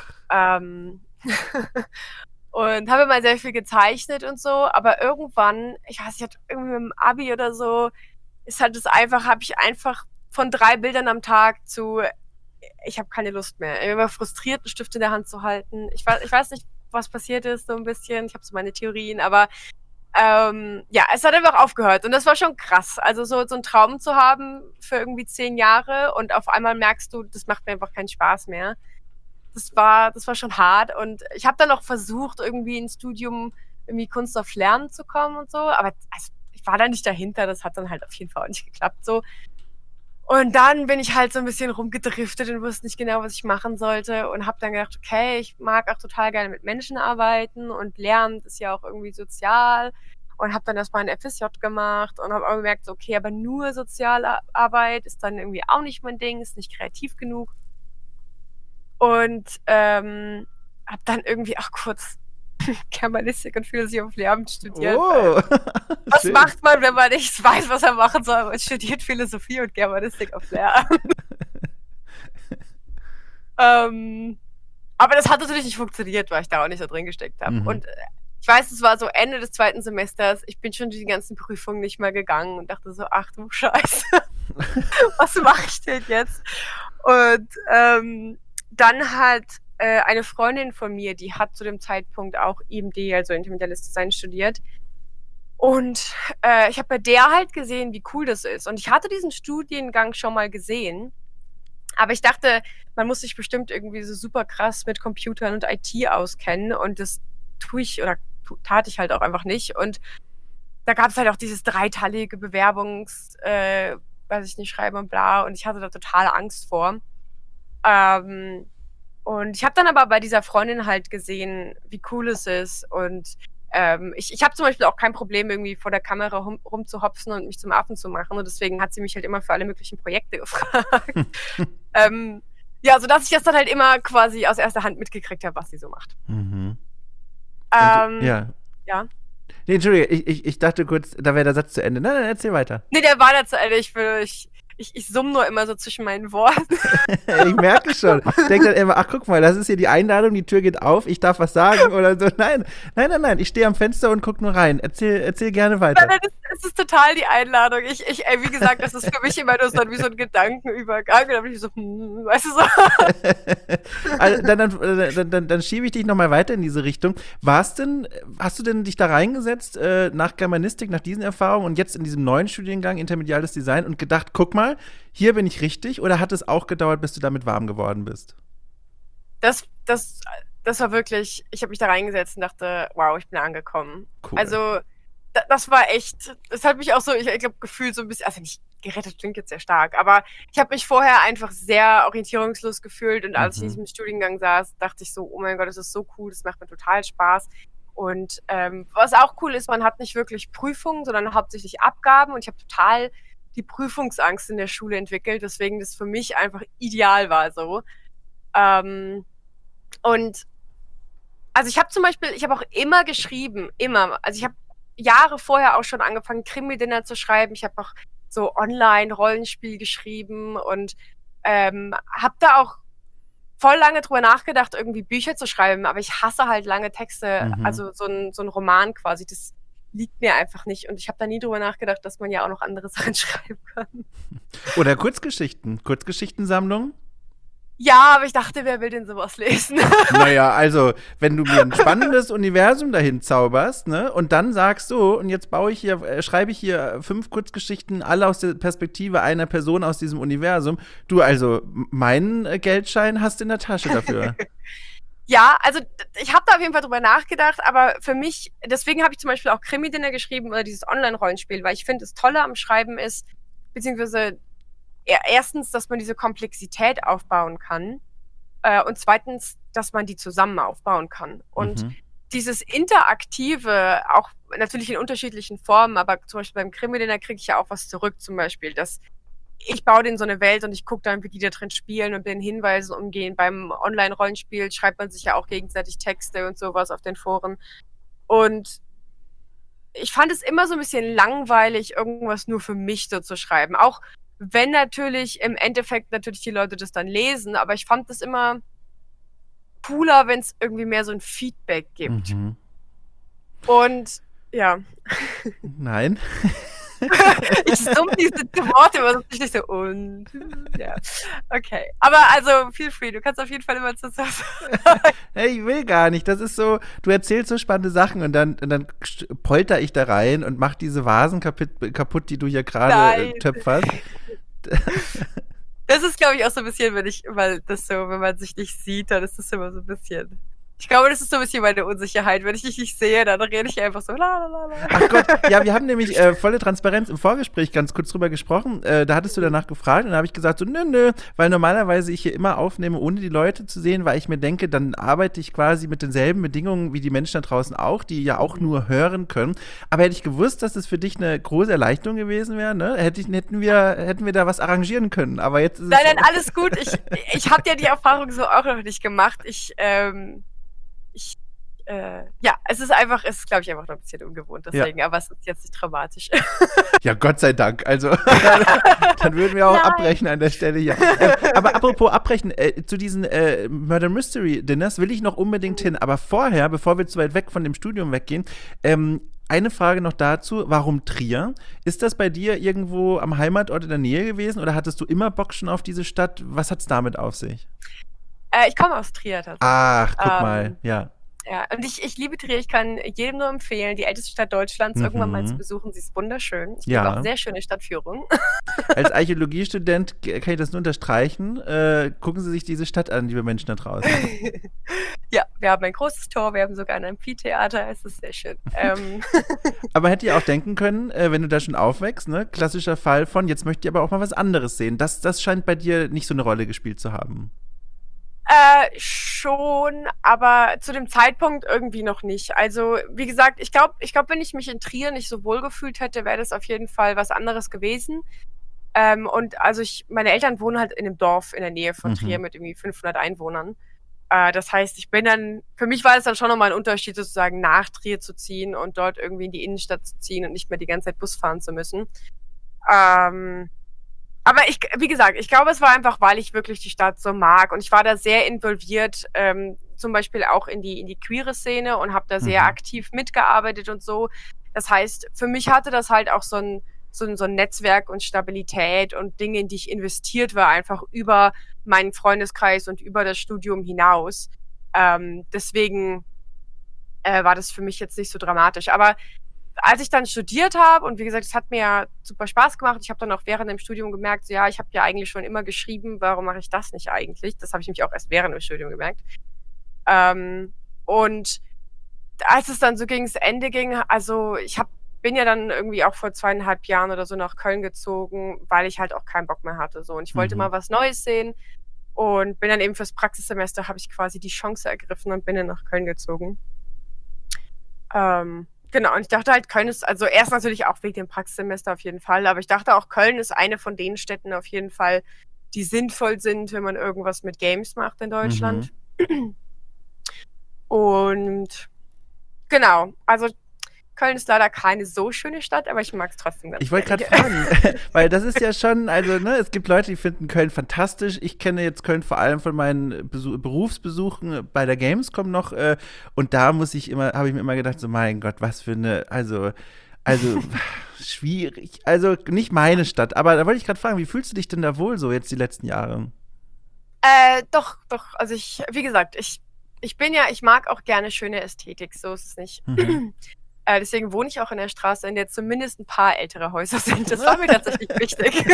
Und habe mal sehr viel gezeichnet und so, aber irgendwann, ich weiß nicht, irgendwie mit dem Abi oder so, ist halt habe ich einfach von 3 Bildern am Tag zu, ich habe keine Lust mehr. Ich bin immer frustriert, einen Stift in der Hand zu halten. Ich weiß nicht, was passiert ist, so ein bisschen. Ich habe so meine Theorien, aber ja, es hat einfach aufgehört und das war schon krass. Also so einen Traum zu haben für irgendwie 10 Jahre und auf einmal merkst du, das macht mir einfach keinen Spaß mehr. Das war schon hart und ich habe dann auch versucht, irgendwie ins Studium irgendwie Kunst auf Lernen zu kommen und so, aber also, ich war da nicht dahinter, das hat dann halt auf jeden Fall auch nicht geklappt so. Und dann bin ich halt so ein bisschen rumgedriftet und wusste nicht genau, was ich machen sollte und habe dann gedacht: „Okay, ich mag auch total gerne mit Menschen arbeiten und Lernen ist ja auch irgendwie sozial.“ Und habe dann erst mal 'n FSJ gemacht und habe aber gemerkt, so: „Okay, aber nur soziale Arbeit ist dann irgendwie auch nicht mein Ding, ist nicht kreativ genug.“ Und, habe dann irgendwie auch kurz Germanistik und Philosophie auf Lehramt studiert, weil was Schön. macht man, wenn man nicht weiß, was er machen soll? Man studiert Philosophie und Germanistik auf Lehramt. Aber das hat natürlich nicht funktioniert, weil ich da auch nicht so drin gesteckt habe. Und, ich weiß, es war so Ende des 2. Semesters. Ich bin schon die ganzen Prüfungen nicht mehr gegangen und dachte so: „Ach du Scheiße, was mache ich denn jetzt?“ Und, dann hat, eine Freundin von mir, die hat zu dem Zeitpunkt auch IMD, also Intermediales Design studiert. Und, ich habe bei der halt gesehen, wie cool das ist. Und ich hatte diesen Studiengang schon mal gesehen, aber ich dachte, man muss sich bestimmt irgendwie so super krass mit Computern und IT auskennen und das tue ich oder tat ich halt auch einfach nicht. Und da gab's halt auch dieses dreiteilige weiß ich nicht, Schreiben und bla und ich hatte da total Angst vor. Ähm Und ich habe dann aber bei dieser Freundin halt gesehen, wie cool es ist. Und ich habe zum Beispiel auch kein Problem, irgendwie vor der Kamera rumzuhopsen und mich zum Affen zu machen. Und deswegen hat sie mich halt immer für alle möglichen Projekte gefragt. Ja, sodass ich das dann halt immer quasi aus erster Hand mitgekriegt habe, was sie so macht. Mhm. Ja. Nee, Entschuldige, ich dachte kurz, da wäre der Satz zu Ende. Nein, erzähl weiter. Nee, der war da zu Ende. Ich summe nur immer so zwischen meinen Worten. Ich merke schon. Ich denke dann immer, ach guck mal, das ist hier die Einladung, die Tür geht auf, ich darf was sagen oder so. Nein, ich stehe am Fenster und gucke nur rein. Erzähl gerne weiter. Nein, das ist total die Einladung. Wie gesagt, das ist für mich immer nur so wie so ein Gedankenübergang. Und dann bin ich so, weißt du so. Also, dann schiebe ich dich nochmal weiter in diese Richtung. Hast du denn dich da reingesetzt nach Germanistik, nach diesen Erfahrungen und jetzt in diesem neuen Studiengang Intermediales Design und gedacht, guck mal, hier bin ich richtig, oder hat es auch gedauert, bis du damit warm geworden bist? Das war wirklich, ich habe mich da reingesetzt und dachte, wow, ich bin angekommen. Cool. Also, das war echt, das hat mich auch so, ich glaube, gefühlt so ein bisschen, also nicht gerettet, klingt jetzt sehr stark, aber ich habe mich vorher einfach sehr orientierungslos gefühlt und als ich in diesem Studiengang saß, dachte ich so, oh mein Gott, das ist so cool, das macht mir total Spaß. Und was auch cool ist, man hat nicht wirklich Prüfungen, sondern hauptsächlich Abgaben und ich habe total die Prüfungsangst in der Schule entwickelt, deswegen das für mich einfach ideal war so. Und also ich habe auch immer geschrieben, immer. Also ich habe Jahre vorher auch schon angefangen, Krimi-Dinner zu schreiben. Ich habe auch so Online-Rollenspiel geschrieben und habe da auch voll lange drüber nachgedacht, irgendwie Bücher zu schreiben, aber ich hasse halt lange Texte, also so ein Roman quasi, das liegt mir einfach nicht. Und ich habe da nie drüber nachgedacht, dass man ja auch noch andere Sachen schreiben kann. Oder Kurzgeschichtensammlung? Ja, aber ich dachte, wer will denn sowas lesen? Naja, also, wenn du mir ein spannendes Universum dahin zauberst, ne, und dann sagst so, und jetzt schreibe ich hier 5 Kurzgeschichten, alle aus der Perspektive einer Person aus diesem Universum. Du, also, meinen Geldschein hast du in der Tasche dafür. Ja, also ich habe da auf jeden Fall drüber nachgedacht, aber für mich, deswegen habe ich zum Beispiel auch Krimi-Dinner geschrieben oder dieses Online-Rollenspiel, weil ich finde, das Tolle am Schreiben ist, beziehungsweise erstens, dass man diese Komplexität aufbauen kann und zweitens, dass man die zusammen aufbauen kann. Und dieses Interaktive, auch natürlich in unterschiedlichen Formen, aber zum Beispiel beim Krimi-Dinner kriege ich ja auch was zurück, zum Beispiel, dass ich baue denen so eine Welt und ich gucke dann, wie die da drin spielen und mit den Hinweisen umgehen. Beim Online-Rollenspiel schreibt man sich ja auch gegenseitig Texte und sowas auf den Foren. Und ich fand es immer so ein bisschen langweilig, irgendwas nur für mich so zu schreiben. Auch wenn natürlich im Endeffekt natürlich die Leute das dann lesen, aber ich fand das immer cooler, wenn es irgendwie mehr so ein Feedback gibt. Und ja. Nein. Ich summe diese Worte, aber sonst nicht so und ja. Okay. Aber also feel free, du kannst auf jeden Fall immer zu sagen. Hey, ich will gar nicht. Das ist so, du erzählst so spannende Sachen und dann polter ich da rein und mach diese Vasen kaputt, die du hier gerade töpferst. Das ist, glaube ich, auch so ein bisschen, wenn man sich nicht sieht, dann ist das immer so ein bisschen. Ich glaube, das ist so ein bisschen meine Unsicherheit. Wenn ich dich nicht sehe, dann rede ich einfach so la. Ach Gott, ja, wir haben nämlich volle Transparenz im Vorgespräch ganz kurz drüber gesprochen. Da hattest du danach gefragt und da habe ich gesagt so, nö, weil normalerweise ich hier immer aufnehme, ohne die Leute zu sehen, weil ich mir denke, dann arbeite ich quasi mit denselben Bedingungen wie die Menschen da draußen auch, die ja auch nur hören können. Aber hätte ich gewusst, dass das für dich eine große Erleichterung gewesen wäre, ne? Hätten wir da was arrangieren können. Aber jetzt ist Nein, alles gut. Ich habe ja die Erfahrung so auch noch nicht gemacht. Es ist glaube ich, einfach noch ein bisschen ungewohnt, deswegen, aber es ist jetzt nicht dramatisch. Ja, Gott sei Dank, also dann würden wir auch abbrechen an der Stelle hier. Aber apropos abbrechen, zu diesen Murder Mystery Dinners will ich noch unbedingt hin, aber vorher, bevor wir zu weit weg von dem Studium weggehen, eine Frage noch dazu, warum Trier? Ist das bei dir irgendwo am Heimatort in der Nähe gewesen oder hattest du immer Bock schon auf diese Stadt? Was hat's damit auf sich? Ich komme aus Trier tatsächlich. Ach, guck mal, ja. Ja, und ich liebe Trier, ich kann jedem nur empfehlen, die älteste Stadt Deutschlands irgendwann mal zu besuchen. Sie ist wunderschön. Ich gebe auch sehr schöne Stadtführungen. Als Archäologiestudent kann ich das nur unterstreichen. Gucken Sie sich diese Stadt an, liebe Menschen da draußen. Ja, wir haben ein großes Tor, wir haben sogar ein Amphitheater, es ist sehr schön. Aber hätte ihr auch denken können, wenn du da schon aufwächst, ne? Klassischer Fall von, jetzt möchte ich aber auch mal was anderes sehen. Das scheint bei dir nicht so eine Rolle gespielt zu haben. Schon, aber zu dem Zeitpunkt irgendwie noch nicht. Also, wie gesagt, ich glaube, wenn ich mich in Trier nicht so wohl gefühlt hätte, wäre das auf jeden Fall was anderes gewesen. Und also meine Eltern wohnen halt in einem Dorf in der Nähe von Trier mit irgendwie 500 Einwohnern. Das heißt, für mich war es dann schon nochmal ein Unterschied, sozusagen nach Trier zu ziehen und dort irgendwie in die Innenstadt zu ziehen und nicht mehr die ganze Zeit Bus fahren zu müssen. Ähm, aber wie gesagt, ich glaube, es war einfach, weil ich wirklich die Stadt so mag und ich war da sehr involviert, zum Beispiel auch in die queere Szene und habe da sehr aktiv mitgearbeitet und so. Das heißt, für mich hatte das halt auch so ein Netzwerk und Stabilität und Dinge, in die ich investiert war, einfach über meinen Freundeskreis und über das Studium hinaus. Deswegen war das für mich jetzt nicht so dramatisch. Aber als ich dann studiert habe und wie gesagt, es hat mir ja super Spaß gemacht. Ich habe dann auch während dem Studium gemerkt, so, ja, ich habe ja eigentlich schon immer geschrieben, warum mache ich das nicht eigentlich? Das habe ich nämlich auch erst während dem Studium gemerkt. Und als es dann so gegens Ende ging, also bin ja dann irgendwie auch vor 2,5 Jahren oder so nach Köln gezogen, weil ich halt auch keinen Bock mehr hatte. So. Und ich wollte mal was Neues sehen und bin dann eben fürs Praxissemester, habe ich quasi die Chance ergriffen und bin dann nach Köln gezogen. Genau, und ich dachte halt, Köln ist, also erst natürlich auch wegen dem Praxissemester auf jeden Fall, aber ich dachte auch, Köln ist eine von den Städten auf jeden Fall, die sinnvoll sind, wenn man irgendwas mit Games macht in Deutschland. Und genau, also Köln ist leider keine so schöne Stadt, aber ich mag es trotzdem ganz Ich wollte gerade fragen, weil das ist ja schon, also ne, es gibt Leute, die finden Köln fantastisch. Ich kenne jetzt Köln vor allem von meinen Berufsbesuchen bei der Gamescom noch und da habe ich mir immer gedacht, so mein Gott, was für eine, also schwierig, also nicht meine Stadt, aber da wollte ich gerade fragen, wie fühlst du dich denn da wohl so jetzt die letzten Jahre? Doch, also wie gesagt, ich mag auch gerne schöne Ästhetik, so ist es nicht. Deswegen wohne ich auch in der Straße, in der zumindest ein paar ältere Häuser sind. Das war mir tatsächlich wichtig.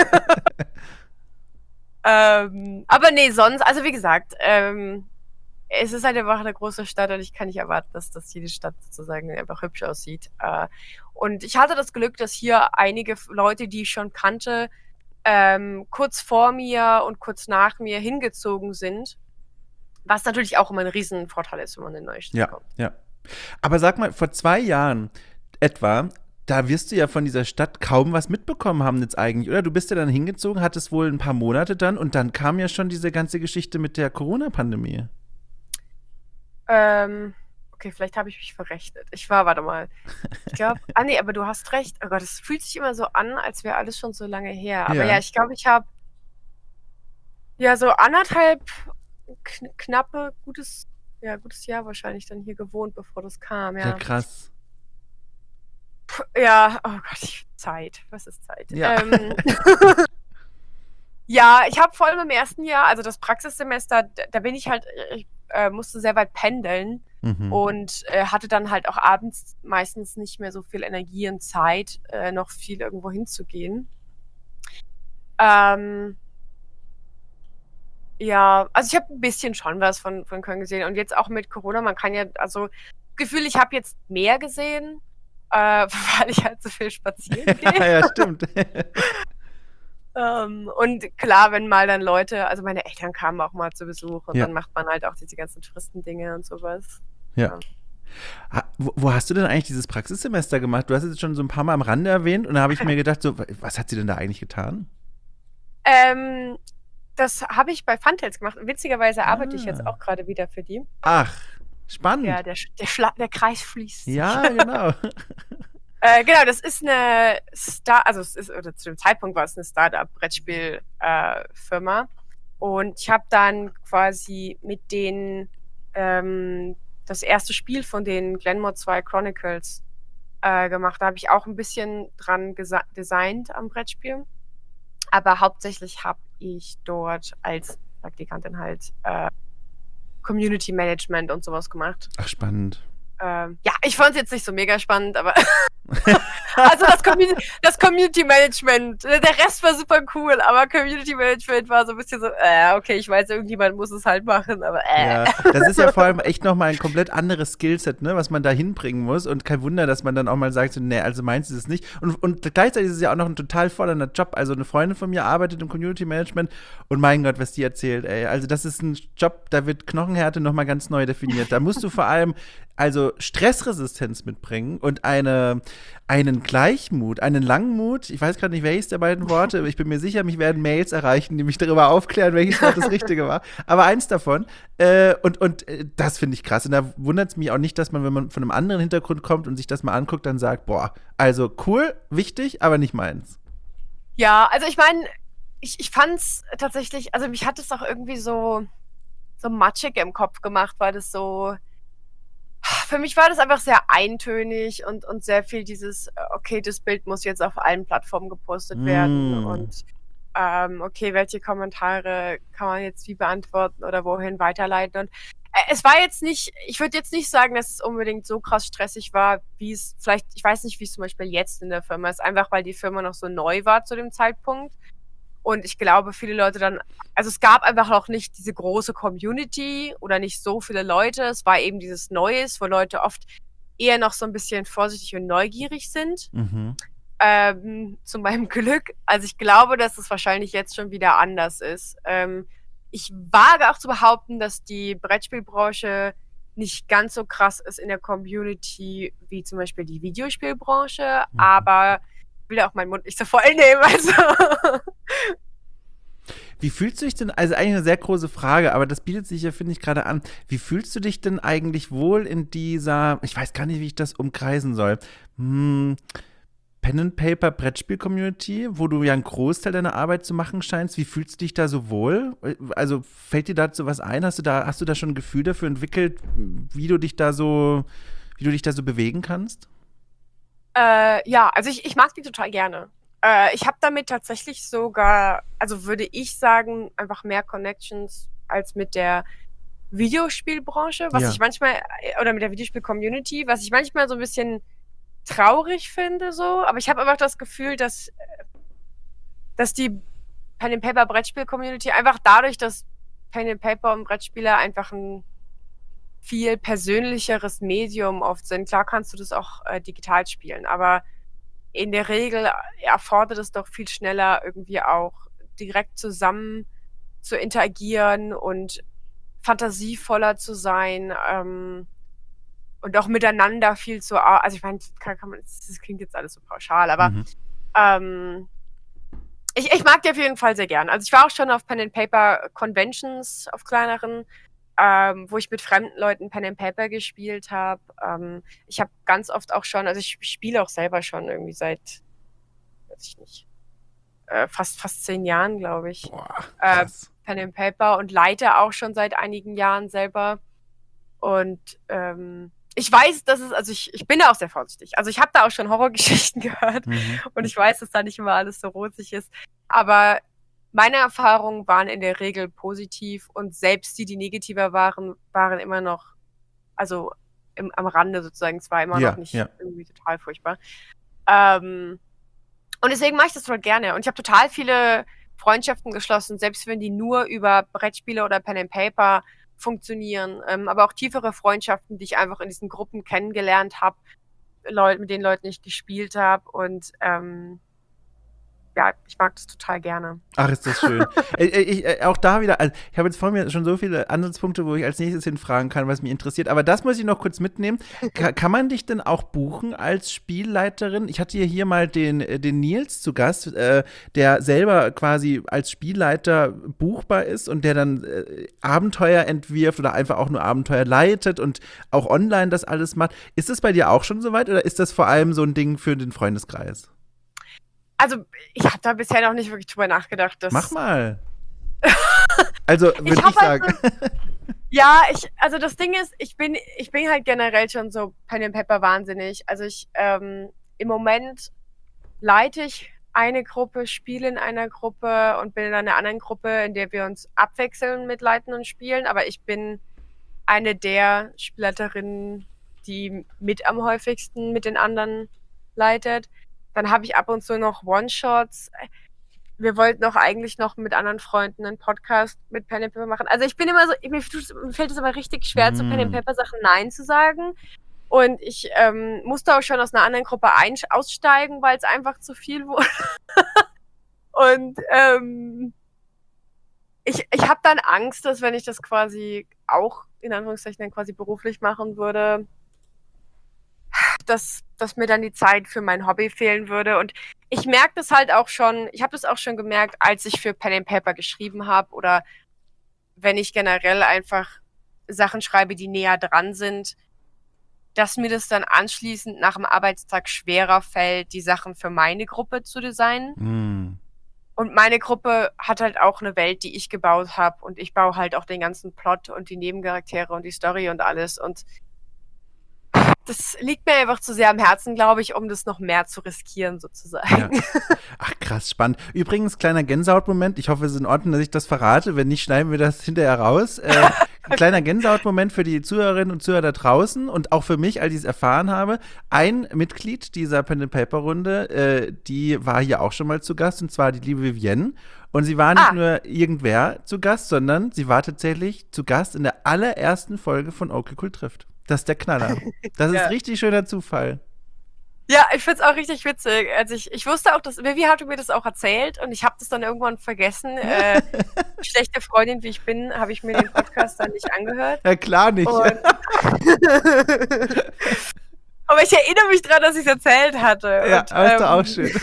Aber nee, sonst, also wie gesagt, es ist halt einfach eine große Stadt und ich kann nicht erwarten, dass jede Stadt sozusagen einfach hübsch aussieht. Und ich hatte das Glück, dass hier einige Leute, die ich schon kannte, kurz vor mir und kurz nach mir hingezogen sind. Was natürlich auch immer ein Riesenvorteil ist, wenn man in eine neue Stadt kommt. Ja. Aber sag mal, vor 2 Jahren etwa, da wirst du ja von dieser Stadt kaum was mitbekommen haben jetzt eigentlich, oder? Du bist ja dann hingezogen, hattest wohl ein paar Monate dann und dann kam ja schon diese ganze Geschichte mit der Corona-Pandemie. Okay, vielleicht habe ich mich verrechnet. Warte mal. Ich glaube, nee, aber du hast recht. Oh Gott, es fühlt sich immer so an, als wäre alles schon so lange her. Aber ja, ich glaube, ich habe ja so anderthalb knappe, gutes Jahr wahrscheinlich dann hier gewohnt, bevor das kam. Ja, krass. Ja, oh Gott, Zeit. Was ist Zeit? Ja. Ja, ich habe vor allem im ersten Jahr, also das Praxissemester, da bin ich halt, ich musste sehr weit pendeln und hatte dann halt auch abends meistens nicht mehr so viel Energie und Zeit, noch viel irgendwo hinzugehen. Ja, also ich habe ein bisschen schon was von Köln gesehen und jetzt auch mit Corona, man kann ja, also Gefühl, ich habe jetzt mehr gesehen, weil ich halt so viel spazieren gehe. Ja, stimmt. Und klar, wenn mal dann Leute, also meine Eltern kamen auch mal zu Besuch und dann macht man halt auch diese ganzen Touristendinge und sowas. Ja. Wo hast du denn eigentlich dieses Praxissemester gemacht? Du hast es jetzt schon so ein paar Mal am Rande erwähnt und da habe ich mir gedacht, so, was hat sie denn da eigentlich getan? Das habe ich bei Funtails gemacht. Witzigerweise arbeite ich jetzt auch gerade wieder für die. Ach, spannend. Ja, der Kreis fließt. Ja, genau. Genau, das ist eine oder zu dem Zeitpunkt war es eine Startup-Brettspiel-Firma. Und ich habe dann quasi mit denen das erste Spiel von den Glenmore 2 Chronicles gemacht. Da habe ich auch ein bisschen dran designt am Brettspiel. Aber hauptsächlich habe ich dort als Praktikantin halt Community Management und sowas gemacht. Ach, spannend. Ja, ich fand es jetzt nicht so mega spannend, aber also das Community Management, der Rest war super cool, aber Community Management war so ein bisschen so, okay, ich weiß, irgendjemand muss es halt machen, aber Ja, das ist ja vor allem echt nochmal ein komplett anderes Skillset, ne, was man da hinbringen muss. Und kein Wunder, dass man dann auch mal sagt, so, nee, also meinst du es nicht. Und gleichzeitig ist es ja auch noch ein total fordernder Job. Also eine Freundin von mir arbeitet im Community Management und mein Gott, was die erzählt, ey. Also das ist ein Job, da wird Knochenhärte nochmal ganz neu definiert. Da musst du vor allem also Stressresistenz mitbringen und einen Gleichmut, einen Langmut. Ich weiß gerade nicht, welches der beiden Worte, aber ich bin mir sicher, mich werden Mails erreichen, die mich darüber aufklären, welches Wort das Richtige war. Aber eins davon. Das finde ich krass. Und da wundert es mich auch nicht, dass man, wenn man von einem anderen Hintergrund kommt und sich das mal anguckt, dann sagt, boah, also cool, wichtig, aber nicht meins. Ja, also ich meine, ich fand's tatsächlich, also mich hat es auch irgendwie so matschig im Kopf gemacht, weil das so, für mich war das einfach sehr eintönig und sehr viel dieses, okay, das Bild muss jetzt auf allen Plattformen gepostet werden und okay, welche Kommentare kann man jetzt wie beantworten oder wohin weiterleiten. Und es war jetzt nicht, ich würde jetzt nicht sagen, dass es unbedingt so krass stressig war, wie es vielleicht, ich weiß nicht, wie es zum Beispiel jetzt in der Firma ist, einfach weil die Firma noch so neu war zu dem Zeitpunkt. Und ich glaube, viele Leute dann, also es gab einfach noch nicht diese große Community oder nicht so viele Leute. Es war eben dieses Neues, wo Leute oft eher noch so ein bisschen vorsichtig und neugierig sind. Zu meinem Glück. Also ich glaube, dass es wahrscheinlich jetzt schon wieder anders ist. Ich wage auch zu behaupten, dass die Brettspielbranche nicht ganz so krass ist in der Community wie zum Beispiel die Videospielbranche, aber ich will auch meinen Mund nicht so voll nehmen. Also. Wie fühlst du dich denn, also eigentlich eine sehr große Frage, aber das bietet sich ja, finde ich, gerade an. Wie fühlst du dich denn eigentlich wohl in dieser, ich weiß gar nicht, wie ich das umkreisen soll, Pen-and-Paper-Brettspiel-Community, wo du ja einen Großteil deiner Arbeit zu machen scheinst. Wie fühlst du dich da so wohl? Also fällt dir dazu was ein? Hast du da schon ein Gefühl dafür entwickelt, wie du dich da so bewegen kannst? Ja, also ich mag die total gerne. Ich habe damit tatsächlich sogar, also würde ich sagen, einfach mehr Connections als mit der Videospielbranche, was ich manchmal, oder mit der Videospiel-Community, was ich manchmal so ein bisschen traurig finde, so. Aber ich habe einfach das Gefühl, dass die Pen-and-Paper-Brettspiel-Community einfach dadurch, dass Pen-and-Paper und Brettspieler einfach ein viel persönlicheres Medium oft sind. Klar kannst du das auch digital spielen, aber in der Regel erfordert es doch viel schneller irgendwie auch direkt zusammen zu interagieren und fantasievoller zu sein und auch miteinander viel zu, also ich meine, das klingt jetzt alles so pauschal, aber ich mag die auf jeden Fall sehr gern. Also ich war auch schon auf Pen and Paper Conventions, auf kleineren, wo ich mit fremden Leuten Pen and Paper gespielt habe. Ich habe ganz oft auch schon, also ich spiele auch selber schon irgendwie seit, weiß ich nicht, fast 10 Jahren, glaube ich. Boah, krass. Pen and Paper und leite auch schon seit einigen Jahren selber. Und ich weiß, dass es, also ich bin da auch sehr vorsichtig. Also ich habe da auch schon Horrorgeschichten gehört und ich weiß, dass da nicht immer alles so rosig ist. Aber meine Erfahrungen waren in der Regel positiv und selbst die negativer waren immer noch, also am Rande sozusagen, es war immer noch nicht irgendwie total furchtbar. Und deswegen mache ich das total gerne. Und ich habe total viele Freundschaften geschlossen, selbst wenn die nur über Brettspiele oder Pen and Paper funktionieren, aber auch tiefere Freundschaften, die ich einfach in diesen Gruppen kennengelernt habe, mit den Leuten ich gespielt habe und ja, ich mag das total gerne. Ach, ist das schön. Auch da wieder, also ich habe jetzt vor mir schon so viele Ansatzpunkte, wo ich als nächstes hinfragen kann, was mich interessiert. Aber das muss ich noch kurz mitnehmen. Kann man dich denn auch buchen als Spielleiterin? Ich hatte hier mal den Nils zu Gast, der selber quasi als Spielleiter buchbar ist und der dann Abenteuer entwirft oder einfach auch nur Abenteuer leitet und auch online das alles macht. Ist das bei dir auch schon soweit oder ist das vor allem so ein Ding für den Freundeskreis? Also, ich habe da bisher noch nicht wirklich drüber nachgedacht. Mach mal. Also, würde ich sagen. Ja, also das Ding ist, ich bin halt generell schon so Pen and Paper wahnsinnig. Also im Moment leite ich eine Gruppe, spiele in einer Gruppe und bin in einer anderen Gruppe, in der wir uns abwechseln mit Leiten und Spielen. Aber ich bin eine der Spielleiterinnen die mit am häufigsten mit den anderen leitet. Dann habe ich ab und zu noch One-Shots. Wir wollten auch eigentlich noch mit anderen Freunden einen Podcast mit Pen and Paper machen. Also ich bin immer so, mir fällt es aber richtig schwer, zu Pen and Paper Sachen Nein zu sagen. Und ich musste auch schon aus einer anderen Gruppe aussteigen, weil es einfach zu viel wurde. Und ich habe dann Angst, dass wenn ich das quasi auch in Anführungszeichen dann quasi beruflich machen würde, dass mir dann die Zeit für mein Hobby fehlen würde. Und ich merke das halt auch schon, ich habe das auch schon gemerkt, als ich für Pen and Paper geschrieben habe oder wenn ich generell einfach Sachen schreibe, die näher dran sind, dass mir das dann anschließend nach dem Arbeitstag schwerer fällt, die Sachen für meine Gruppe zu designen. Und meine Gruppe hat halt auch eine Welt, die ich gebaut habe und ich baue halt auch den ganzen Plot und die Nebencharaktere und die Story und alles und das liegt mir einfach zu sehr am Herzen, glaube ich, um das noch mehr zu riskieren, sozusagen. Ja. Ach, krass, spannend. Übrigens, kleiner Gänsehautmoment. Ich hoffe, es ist in Ordnung, dass ich das verrate. Wenn nicht, schneiden wir das hinterher raus. Kleiner Gänsehautmoment für die Zuhörerinnen und Zuhörer da draußen und auch für mich, als ich es erfahren habe. Ein Mitglied dieser Pen-and-Paper-Runde, die war hier auch schon mal zu Gast, und zwar die liebe Vivienne. Und sie war nicht nur irgendwer zu Gast, sondern sie war tatsächlich zu Gast in der allerersten Folge von Okay Cool trifft. Das ist der Knaller. Das ist richtig schöner Zufall. Ja, ich find's auch richtig witzig. Also ich wusste auch, dass Vivi hatte mir das auch erzählt und ich habe das dann irgendwann vergessen. Schlechte Freundin, wie ich bin, habe ich mir den Podcast dann nicht angehört. Ja, klar nicht. Aber ich erinnere mich dran, dass ich es erzählt hatte. Ja, und, ist doch auch schön.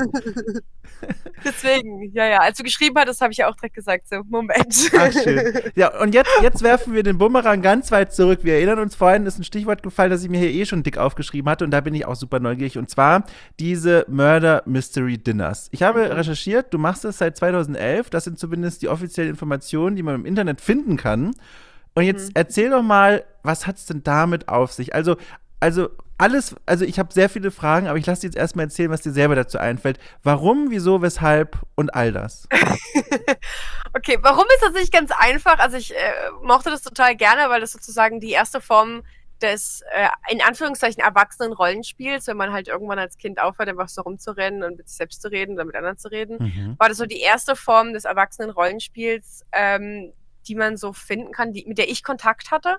Deswegen, ja, als du geschrieben hattest, habe ich ja auch direkt gesagt, so, Moment. Ach, schön. Ja, und jetzt werfen wir den Bumerang ganz weit zurück. Wir erinnern uns, vorhin ist ein Stichwort gefallen, das ich mir hier schon dick aufgeschrieben hatte und da bin ich auch super neugierig. Und zwar diese Murder Mystery Dinners. Ich habe recherchiert, du machst das seit 2011. Das sind zumindest die offiziellen Informationen, die man im Internet finden kann. Und jetzt erzähl doch mal, was hat es denn damit auf sich? Also ich habe sehr viele Fragen, aber ich lasse dir jetzt erstmal erzählen, was dir selber dazu einfällt. Warum, wieso, weshalb und all das? Okay, warum ist das nicht ganz einfach? Also ich mochte das total gerne, weil das sozusagen die erste Form des, in Anführungszeichen, erwachsenen Rollenspiels, wenn man halt irgendwann als Kind aufhört, einfach so rumzurennen und mit sich selbst zu reden oder mit anderen zu reden, war das so die erste Form des erwachsenen Rollenspiels, die man so finden kann, mit der ich Kontakt hatte.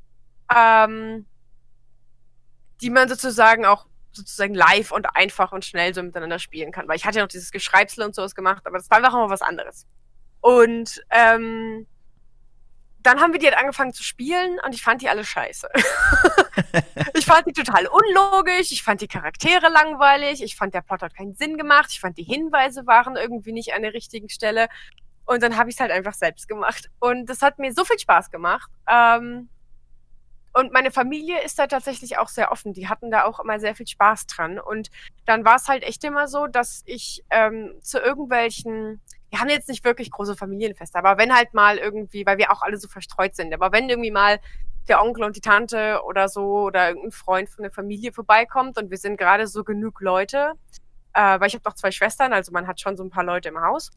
Die man sozusagen auch live und einfach und schnell so miteinander spielen kann. Weil ich hatte ja noch dieses Geschreibsel und sowas gemacht, aber das war einfach mal was anderes. Und dann haben wir die halt angefangen zu spielen und ich fand die alle scheiße. Ich fand die total unlogisch, ich fand die Charaktere langweilig, ich fand der Plot hat keinen Sinn gemacht, ich fand die Hinweise waren irgendwie nicht an der richtigen Stelle. Und dann habe ich es halt einfach selbst gemacht. Und das hat mir so viel Spaß gemacht. Und meine Familie ist da tatsächlich auch sehr offen. Die hatten da auch immer sehr viel Spaß dran. Und dann war es halt echt immer so, dass ich zu irgendwelchen, wir haben jetzt nicht wirklich große Familienfeste, aber wenn halt mal irgendwie, weil wir auch alle so verstreut sind, aber wenn irgendwie mal der Onkel und die Tante oder so oder irgendein Freund von der Familie vorbeikommt und wir sind gerade so genug Leute, weil ich habe noch 2 Schwestern, also man hat schon so ein paar Leute im Haus.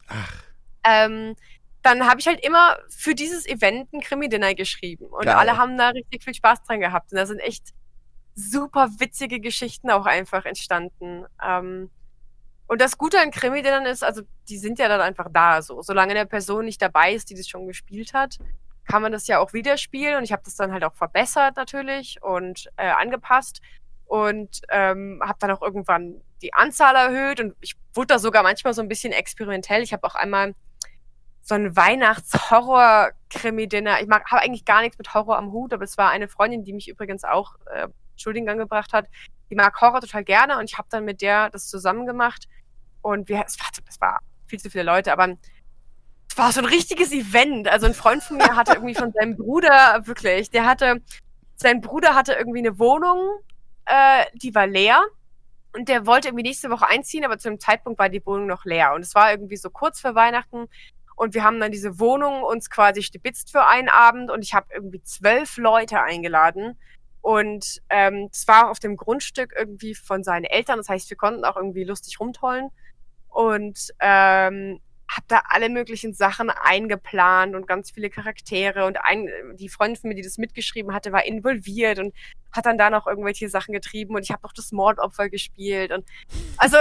Dann habe ich halt immer für dieses Event ein Krimi-Dinner geschrieben. Und Geil. alle haben da richtig viel Spaß dran gehabt. Und da sind echt super witzige Geschichten auch einfach entstanden. Und das Gute an Krimi-Dinnern ist, also die sind ja dann einfach da so. Solange eine Person nicht dabei ist, die das schon gespielt hat, kann man das ja auch wieder spielen. Und ich habe das dann halt auch verbessert natürlich und angepasst. Und habe dann auch irgendwann die Anzahl erhöht. Und ich wurde da sogar manchmal so ein bisschen experimentell. Ich habe auch einmal so ein Weihnachts-Horror-Krimi-Dinner. Ich habe eigentlich gar nichts mit Horror am Hut, aber es war eine Freundin, die mich übrigens auch Studiengang gebracht hat. Die mag Horror total gerne und ich habe dann mit der das zusammen gemacht. Und es war viel zu viele Leute, aber es war so ein richtiges Event. Also ein Freund von mir hatte irgendwie von seinem Bruder, wirklich, sein Bruder hatte irgendwie eine Wohnung, die war leer. Und der wollte irgendwie nächste Woche einziehen, aber zu dem Zeitpunkt war die Wohnung noch leer. Und es war irgendwie so kurz vor Weihnachten. Und wir haben dann diese Wohnung uns quasi stibitzt für einen Abend. Und ich habe irgendwie 12 Leute eingeladen. Und es war auf dem Grundstück irgendwie von seinen Eltern. Das heißt, wir konnten auch irgendwie lustig rumtollen. Und habe da alle möglichen Sachen eingeplant und ganz viele Charaktere und die Freundin von mir, die das mitgeschrieben hatte, war involviert und hat dann da noch irgendwelche Sachen getrieben und ich habe noch das Mordopfer gespielt und also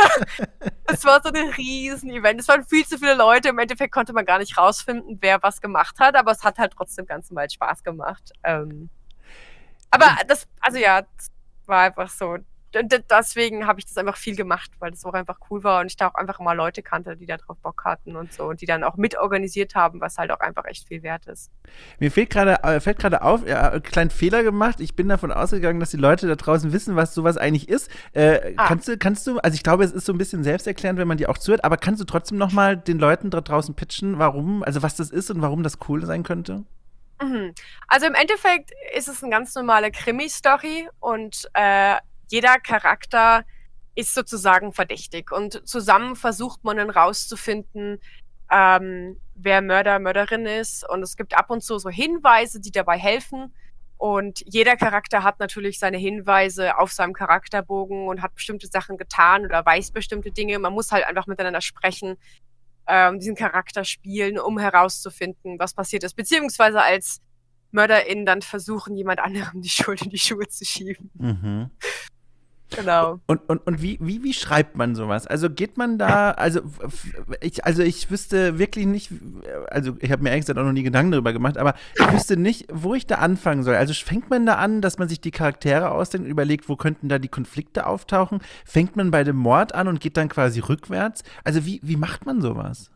es war so ein Riesen-Event. Es waren viel zu viele Leute. Im Endeffekt konnte man gar nicht rausfinden, wer was gemacht hat, aber es hat halt trotzdem ganz normal Spaß gemacht. Aber das war einfach so. Deswegen habe ich das einfach viel gemacht, weil das auch einfach cool war und ich da auch einfach mal Leute kannte, die da drauf Bock hatten und so und die dann auch mitorganisiert haben, was halt auch einfach echt viel wert ist. Mir fällt gerade auf, einen kleinen Fehler gemacht. Ich bin davon ausgegangen, dass die Leute da draußen wissen, was sowas eigentlich ist. Kannst du, also ich glaube, es ist so ein bisschen selbsterklärend, wenn man dir auch zuhört, aber kannst du trotzdem noch mal den Leuten da draußen pitchen, warum, also was das ist und warum das cool sein könnte? Also im Endeffekt ist es eine ganz normale Krimi-Story und jeder Charakter ist sozusagen verdächtig und zusammen versucht man dann rauszufinden, wer Mörder, Mörderin ist und es gibt ab und zu so Hinweise, die dabei helfen und jeder Charakter hat natürlich seine Hinweise auf seinem Charakterbogen und hat bestimmte Sachen getan oder weiß bestimmte Dinge. Man muss halt einfach miteinander sprechen, diesen Charakter spielen, um herauszufinden, was passiert ist, beziehungsweise als MörderInnen dann versuchen, jemand anderem die Schuld in die Schuhe zu schieben. Genau. Und wie schreibt man sowas? Also geht man da, also ich wüsste wirklich nicht, also ich habe mir ehrlich gesagt auch noch nie Gedanken darüber gemacht, aber ich wüsste nicht, wo ich da anfangen soll. Also fängt man da an, dass man sich die Charaktere ausdenkt und überlegt, wo könnten da die Konflikte auftauchen? Fängt man bei dem Mord an und geht dann quasi rückwärts? Also wie macht man sowas?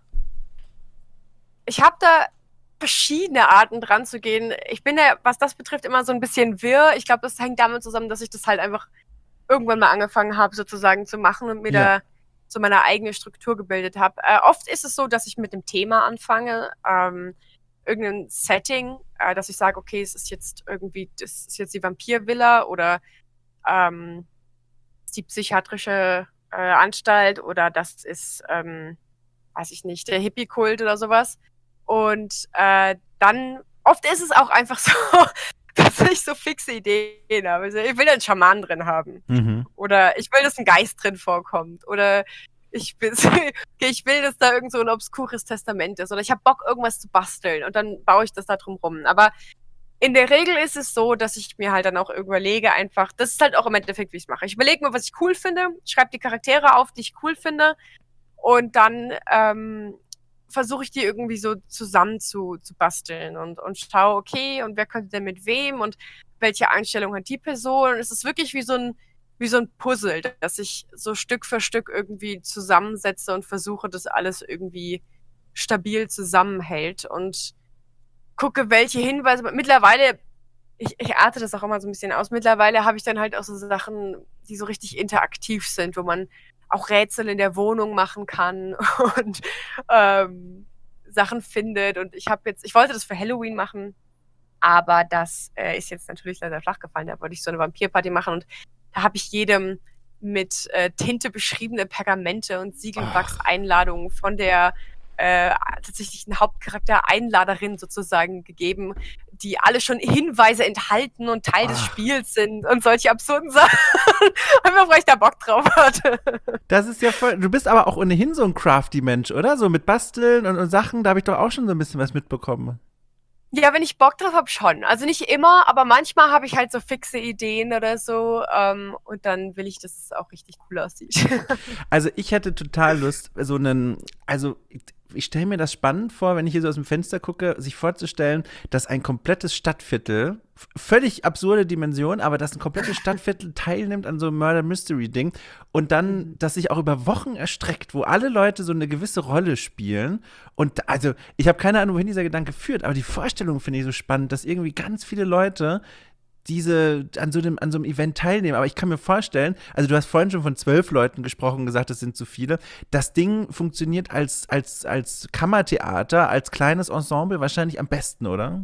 Ich habe da verschiedene Arten dran zu gehen. Ich bin ja, was das betrifft, immer so ein bisschen wirr. Ich glaube, das hängt damit zusammen, dass ich das halt einfach irgendwann mal angefangen habe, sozusagen zu machen und mir da so meine eigene Struktur gebildet habe. Oft ist es so, dass ich mit dem Thema anfange, irgendein Setting, dass ich sage, okay, es ist jetzt irgendwie, das ist jetzt die Vampirvilla oder die psychiatrische Anstalt oder das ist, weiß ich nicht, der Hippie-Kult oder sowas. Und dann, oft ist es auch einfach so, dass ich so fixe Ideen habe. Also ich will da einen Schaman drin haben. Oder ich will, dass ein Geist drin vorkommt. Oder ich will, dass da irgend so ein obskures Testament ist. Oder ich habe Bock, irgendwas zu basteln. Und dann baue ich das da drum rum. Aber in der Regel ist es so, dass ich mir halt dann auch überlege, einfach, das ist halt auch im Endeffekt, wie ich es mache. Ich überlege mir, was ich cool finde, schreibe die Charaktere auf, die ich cool finde. Und dann versuche ich die irgendwie so zusammen zu basteln und schaue, okay, und wer könnte denn mit wem und welche Einstellung hat die Person? Und es ist wirklich wie so ein Puzzle, das ich so Stück für Stück irgendwie zusammensetze und versuche, das alles irgendwie stabil zusammenhält und gucke, welche Hinweise. Mittlerweile, ich arte das auch immer so ein bisschen aus, mittlerweile habe ich dann halt auch so Sachen, die so richtig interaktiv sind, wo man auch Rätsel in der Wohnung machen kann und Sachen findet. Und ich wollte das für Halloween machen, aber das ist jetzt natürlich leider flach gefallen. Da wollte ich so eine Vampirparty machen und da habe ich jedem mit Tinte beschriebene Pergamente und Siegelwachs-Einladungen von der tatsächlichen Hauptcharakter-Einladerin sozusagen gegeben, die alle schon Hinweise enthalten und Teil des Spiels sind und solche absurden Sachen. Einfach, weil ich da Bock drauf hatte. Das ist ja voll. Du bist aber auch ohnehin so ein crafty-Mensch, oder? So mit Basteln und Sachen, da habe ich doch auch schon so ein bisschen was mitbekommen. Ja, wenn ich Bock drauf habe, schon. Also nicht immer, aber manchmal habe ich halt so fixe Ideen oder so und dann will ich, dass es auch richtig cool aussieht. Also ich hätte total Lust, ich stelle mir das spannend vor, wenn ich hier so aus dem Fenster gucke, sich vorzustellen, dass ein komplettes Stadtviertel, völlig absurde Dimension, aber dass ein komplettes Stadtviertel teilnimmt an so einem Murder-Mystery-Ding und dann, das sich auch über Wochen erstreckt, wo alle Leute so eine gewisse Rolle spielen. Und also, ich habe keine Ahnung, wohin dieser Gedanke führt, aber die Vorstellung finde ich so spannend, dass irgendwie ganz viele Leute an so einem Event teilnehmen. Aber ich kann mir vorstellen, also du hast vorhin schon von 12 Leuten gesprochen, gesagt, das sind zu viele. Das Ding funktioniert als Kammertheater, als kleines Ensemble wahrscheinlich am besten, oder?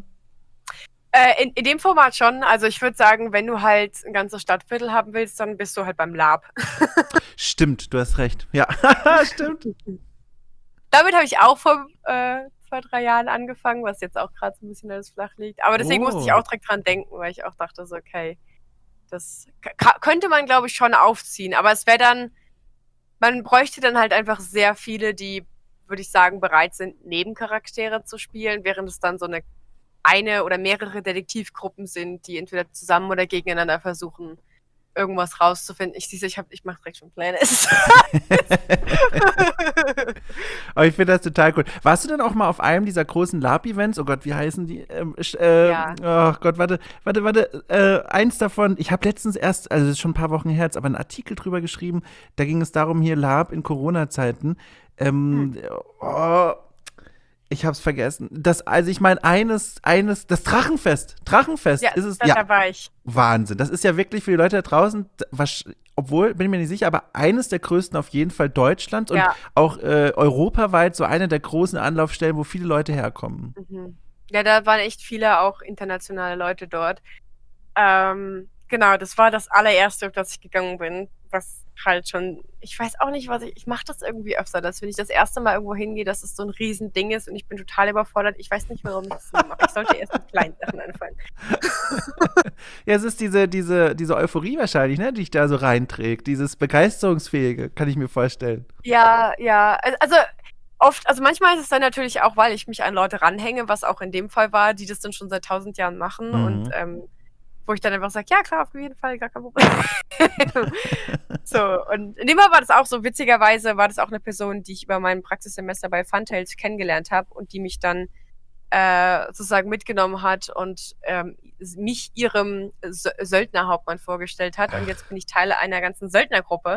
In dem Format schon. Also ich würde sagen, wenn du halt ein ganzes Stadtviertel haben willst, dann bist du halt beim Lab. Stimmt, du hast recht. Ja, stimmt. Damit habe ich auch vor 2-3 Jahren angefangen, was jetzt auch gerade so ein bisschen alles flach liegt. Aber deswegen musste ich auch direkt dran denken, weil ich auch dachte so, okay, das könnte man, glaube ich, schon aufziehen. Aber es wäre dann, man bräuchte dann halt einfach sehr viele, die würde ich sagen, bereit sind, Nebencharaktere zu spielen, während es dann so eine oder mehrere Detektivgruppen sind, die entweder zusammen oder gegeneinander versuchen, irgendwas rauszufinden. Ich mache direkt schon Pläne. Aber ich finde das total cool. Warst du denn auch mal auf einem dieser großen LARP-Events? Oh Gott, wie heißen die? Ja. Oh Gott, warte. Eins davon, ich habe letztens erst, also das ist schon ein paar Wochen her, aber einen Artikel drüber geschrieben. Da ging es darum, hier LARP in Corona-Zeiten. Oh, ich hab's vergessen. Also ich meine, das Drachenfest. Ja, Ist es, da war ich. Wahnsinn. Das ist ja wirklich für die Leute da draußen, obwohl, bin ich mir nicht sicher, aber eines der größten auf jeden Fall Deutschlands und auch europaweit so eine der großen Anlaufstellen, wo viele Leute herkommen. Mhm. Ja, da waren echt viele auch internationale Leute dort. Genau, das war das allererste, auf das ich gegangen bin, was halt schon, ich weiß auch nicht, ich mache das irgendwie öfter, dass wenn ich das erste Mal irgendwo hingehe, dass es so ein Riesending ist und ich bin total überfordert. Ich weiß nicht, warum ich das so mache. Ich sollte erst mit kleinen Sachen anfangen. Ja, es ist diese Euphorie wahrscheinlich, ne, die dich da so reinträgt, dieses Begeisterungsfähige, kann ich mir vorstellen. Ja, also oft, also manchmal ist es dann natürlich auch, weil ich mich an Leute ranhänge, was auch in dem Fall war, die das dann schon seit 1000 Jahren machen und wo ich dann einfach sage, ja klar, auf jeden Fall, gar kein Problem. So, und in dem Fall war das auch so, witzigerweise war das auch eine Person, die ich über mein Praxissemester bei Funtails kennengelernt habe und die mich dann sozusagen mitgenommen hat und mich ihrem Söldnerhauptmann vorgestellt hat. Und jetzt bin ich Teil einer ganzen Söldnergruppe,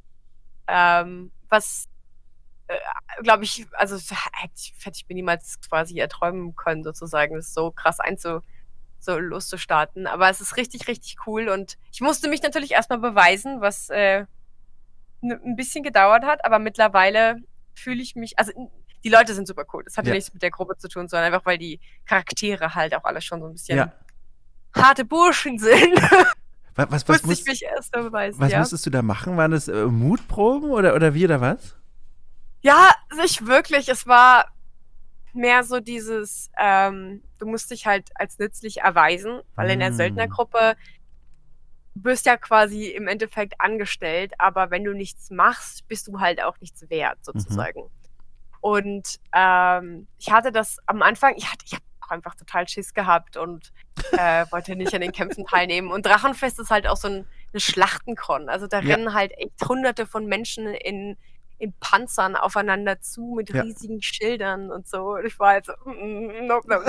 was glaube ich, also hätte ich mir niemals quasi erträumen können, sozusagen, das so krass so loszustarten. Aber es ist richtig, richtig cool und ich musste mich natürlich erstmal beweisen, was ein bisschen gedauert hat, aber mittlerweile fühle ich mich, also die Leute sind super cool. Das hat ja nichts mit der Gruppe zu tun, sondern einfach, weil die Charaktere halt auch alle schon so ein bisschen harte Burschen sind. Was musste ich mich erst mal beweisen. Was musstest du da machen? Waren das Mutproben oder wie oder was? Ja, nicht wirklich. Es war mehr so dieses, du musst dich halt als nützlich erweisen, weil in der Söldnergruppe du bist ja quasi im Endeffekt angestellt, aber wenn du nichts machst, bist du halt auch nichts wert, sozusagen. Und ich hatte das am Anfang, ich habe auch einfach total Schiss gehabt und wollte nicht an den Kämpfen teilnehmen. Und Drachenfest ist halt auch so eine Schlachtenkron. Also da rennen halt echt Hunderte von Menschen in Panzern aufeinander zu mit riesigen Schildern und so. Und ich war halt so, nope.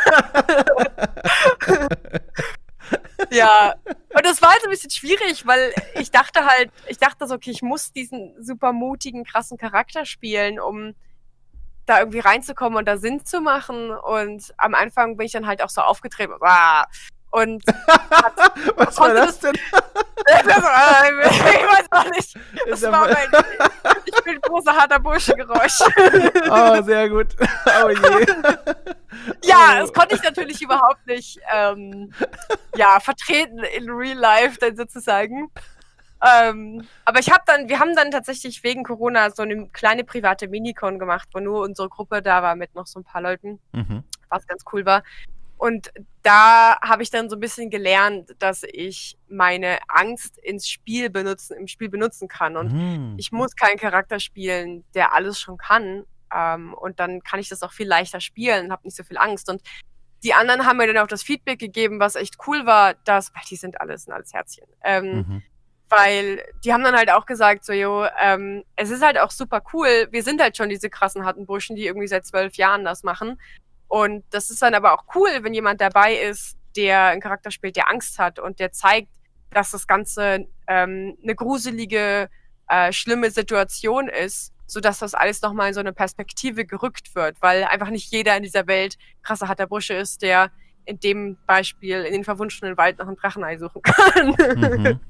Ja, und das war halt ein bisschen schwierig, weil ich dachte so, okay, ich muss diesen super mutigen, krassen Charakter spielen, um da irgendwie reinzukommen und da Sinn zu machen. Und am Anfang bin ich dann halt auch so aufgetreten. Und was war das denn? Ich weiß auch nicht. Ich bin ein großer, harter Bursche-Geräusch. Oh, sehr gut. Oh je. Ja, das konnte ich natürlich überhaupt nicht vertreten in Real Life dann sozusagen. Aber wir haben dann tatsächlich wegen Corona so eine kleine private Minicon gemacht, wo nur unsere Gruppe da war mit noch so ein paar Leuten, was ganz cool war. Und da habe ich dann so ein bisschen gelernt, dass ich meine Angst im Spiel benutzen kann. Und ich muss keinen Charakter spielen, der alles schon kann. Und dann kann ich das auch viel leichter spielen und habe nicht so viel Angst. Und die anderen haben mir dann auch das Feedback gegeben, was echt cool war, weil die sind alles Herzchen. Weil die haben dann halt auch gesagt, so, es ist halt auch super cool. Wir sind halt schon diese krassen harten Burschen, die irgendwie seit 12 Jahren das machen. Und das ist dann aber auch cool, wenn jemand dabei ist, der einen Charakter spielt, der Angst hat und der zeigt, dass das Ganze eine gruselige, schlimme Situation ist, sodass das alles nochmal in so eine Perspektive gerückt wird, weil einfach nicht jeder in dieser Welt krasser harter Bursche ist, der in dem Beispiel in den verwunschenen Wald nach einem Drachenei suchen kann.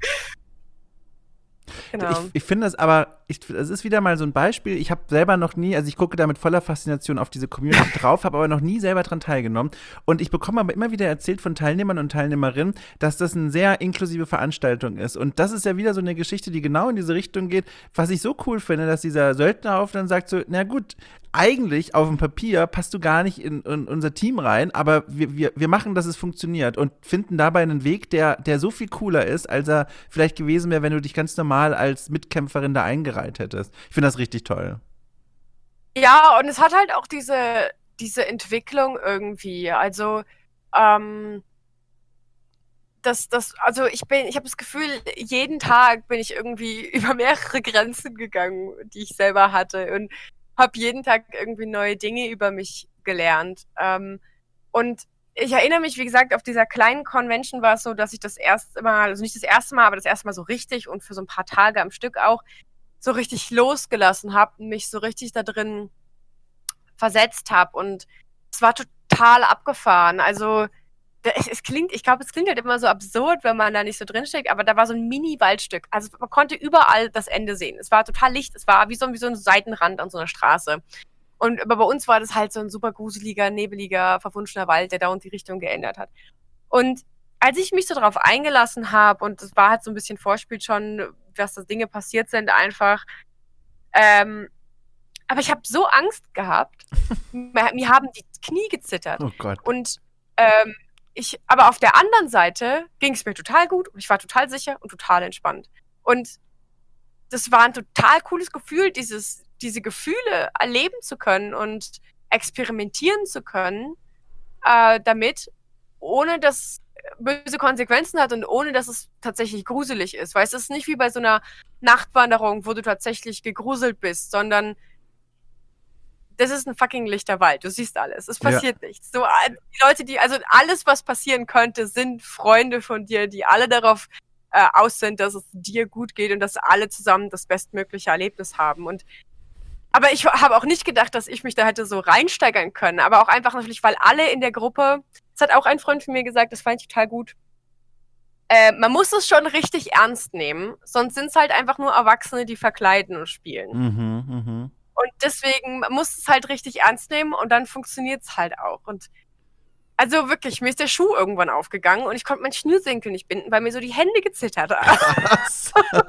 Genau. Ich finde das aber, es ist wieder mal so ein Beispiel, ich habe selber noch nie, also ich gucke da mit voller Faszination auf diese Community drauf, habe aber noch nie selber dran teilgenommen und ich bekomme aber immer wieder erzählt von Teilnehmern und Teilnehmerinnen, dass das eine sehr inklusive Veranstaltung ist und das ist ja wieder so eine Geschichte, die genau in diese Richtung geht, was ich so cool finde, dass dieser Söldnerhaufen dann sagt so, na gut, eigentlich auf dem Papier passt du gar nicht in unser Team rein, aber wir machen, dass es funktioniert und finden dabei einen Weg, der so viel cooler ist, als er vielleicht gewesen wäre, wenn du dich ganz normal als Mitkämpferin da eingereiht hättest. Ich finde das richtig toll. Ja, und es hat halt auch diese Entwicklung irgendwie. Also, ähm, also ich habe das Gefühl, jeden Tag bin ich irgendwie über mehrere Grenzen gegangen, die ich selber hatte und habe jeden Tag irgendwie neue Dinge über mich gelernt. Und ich erinnere mich, wie gesagt, auf dieser kleinen Convention war es so, dass ich das erste Mal, also nicht das erste Mal, aber das erste Mal so richtig und für so ein paar Tage am Stück auch so richtig losgelassen habe und mich so richtig da drin versetzt habe. Und es war total abgefahren. Also es klingt, ich glaube, es klingt halt immer so absurd, wenn man da nicht so drinsteckt, aber da war so ein Mini-Waldstück. Also man konnte überall das Ende sehen. Es war total Licht, es war wie so ein Seitenrand an so einer Straße. Und aber bei uns war das halt so ein super gruseliger, nebeliger, verwunschener Wald, der dauernd die Richtung geändert hat. Und als ich mich so darauf eingelassen habe, und das war halt so ein bisschen Vorspiel schon, dass da Dinge passiert sind, einfach, ähm, aber ich habe so Angst gehabt. Mir haben die Knie gezittert. Oh Gott. Und ähm, aber auf der anderen Seite ging es mir total gut und ich war total sicher und total entspannt. Und das war ein total cooles Gefühl, diese Gefühle erleben zu können und experimentieren zu können, damit, ohne dass böse Konsequenzen hat und ohne dass es tatsächlich gruselig ist. Weil es ist nicht wie bei so einer Nachtwanderung, wo du tatsächlich gegruselt bist, sondern das ist ein fucking lichter Wald. Du siehst alles. Es passiert nichts. So, die Leute, also alles, was passieren könnte, sind Freunde von dir, die alle darauf aus sind, dass es dir gut geht und dass alle zusammen das bestmögliche Erlebnis haben. Aber ich habe auch nicht gedacht, dass ich mich da hätte so reinsteigern können. Aber auch einfach natürlich, weil alle in der Gruppe, das hat auch ein Freund von mir gesagt, das fand ich total gut. Man muss es schon richtig ernst nehmen, sonst sind es halt einfach nur Erwachsene, die verkleiden und spielen. Und deswegen muss es halt richtig ernst nehmen und dann funktioniert es halt auch. Und also wirklich, mir ist der Schuh irgendwann aufgegangen und ich konnte meinen Schnürsenkel nicht binden, weil mir so die Hände gezittert haben.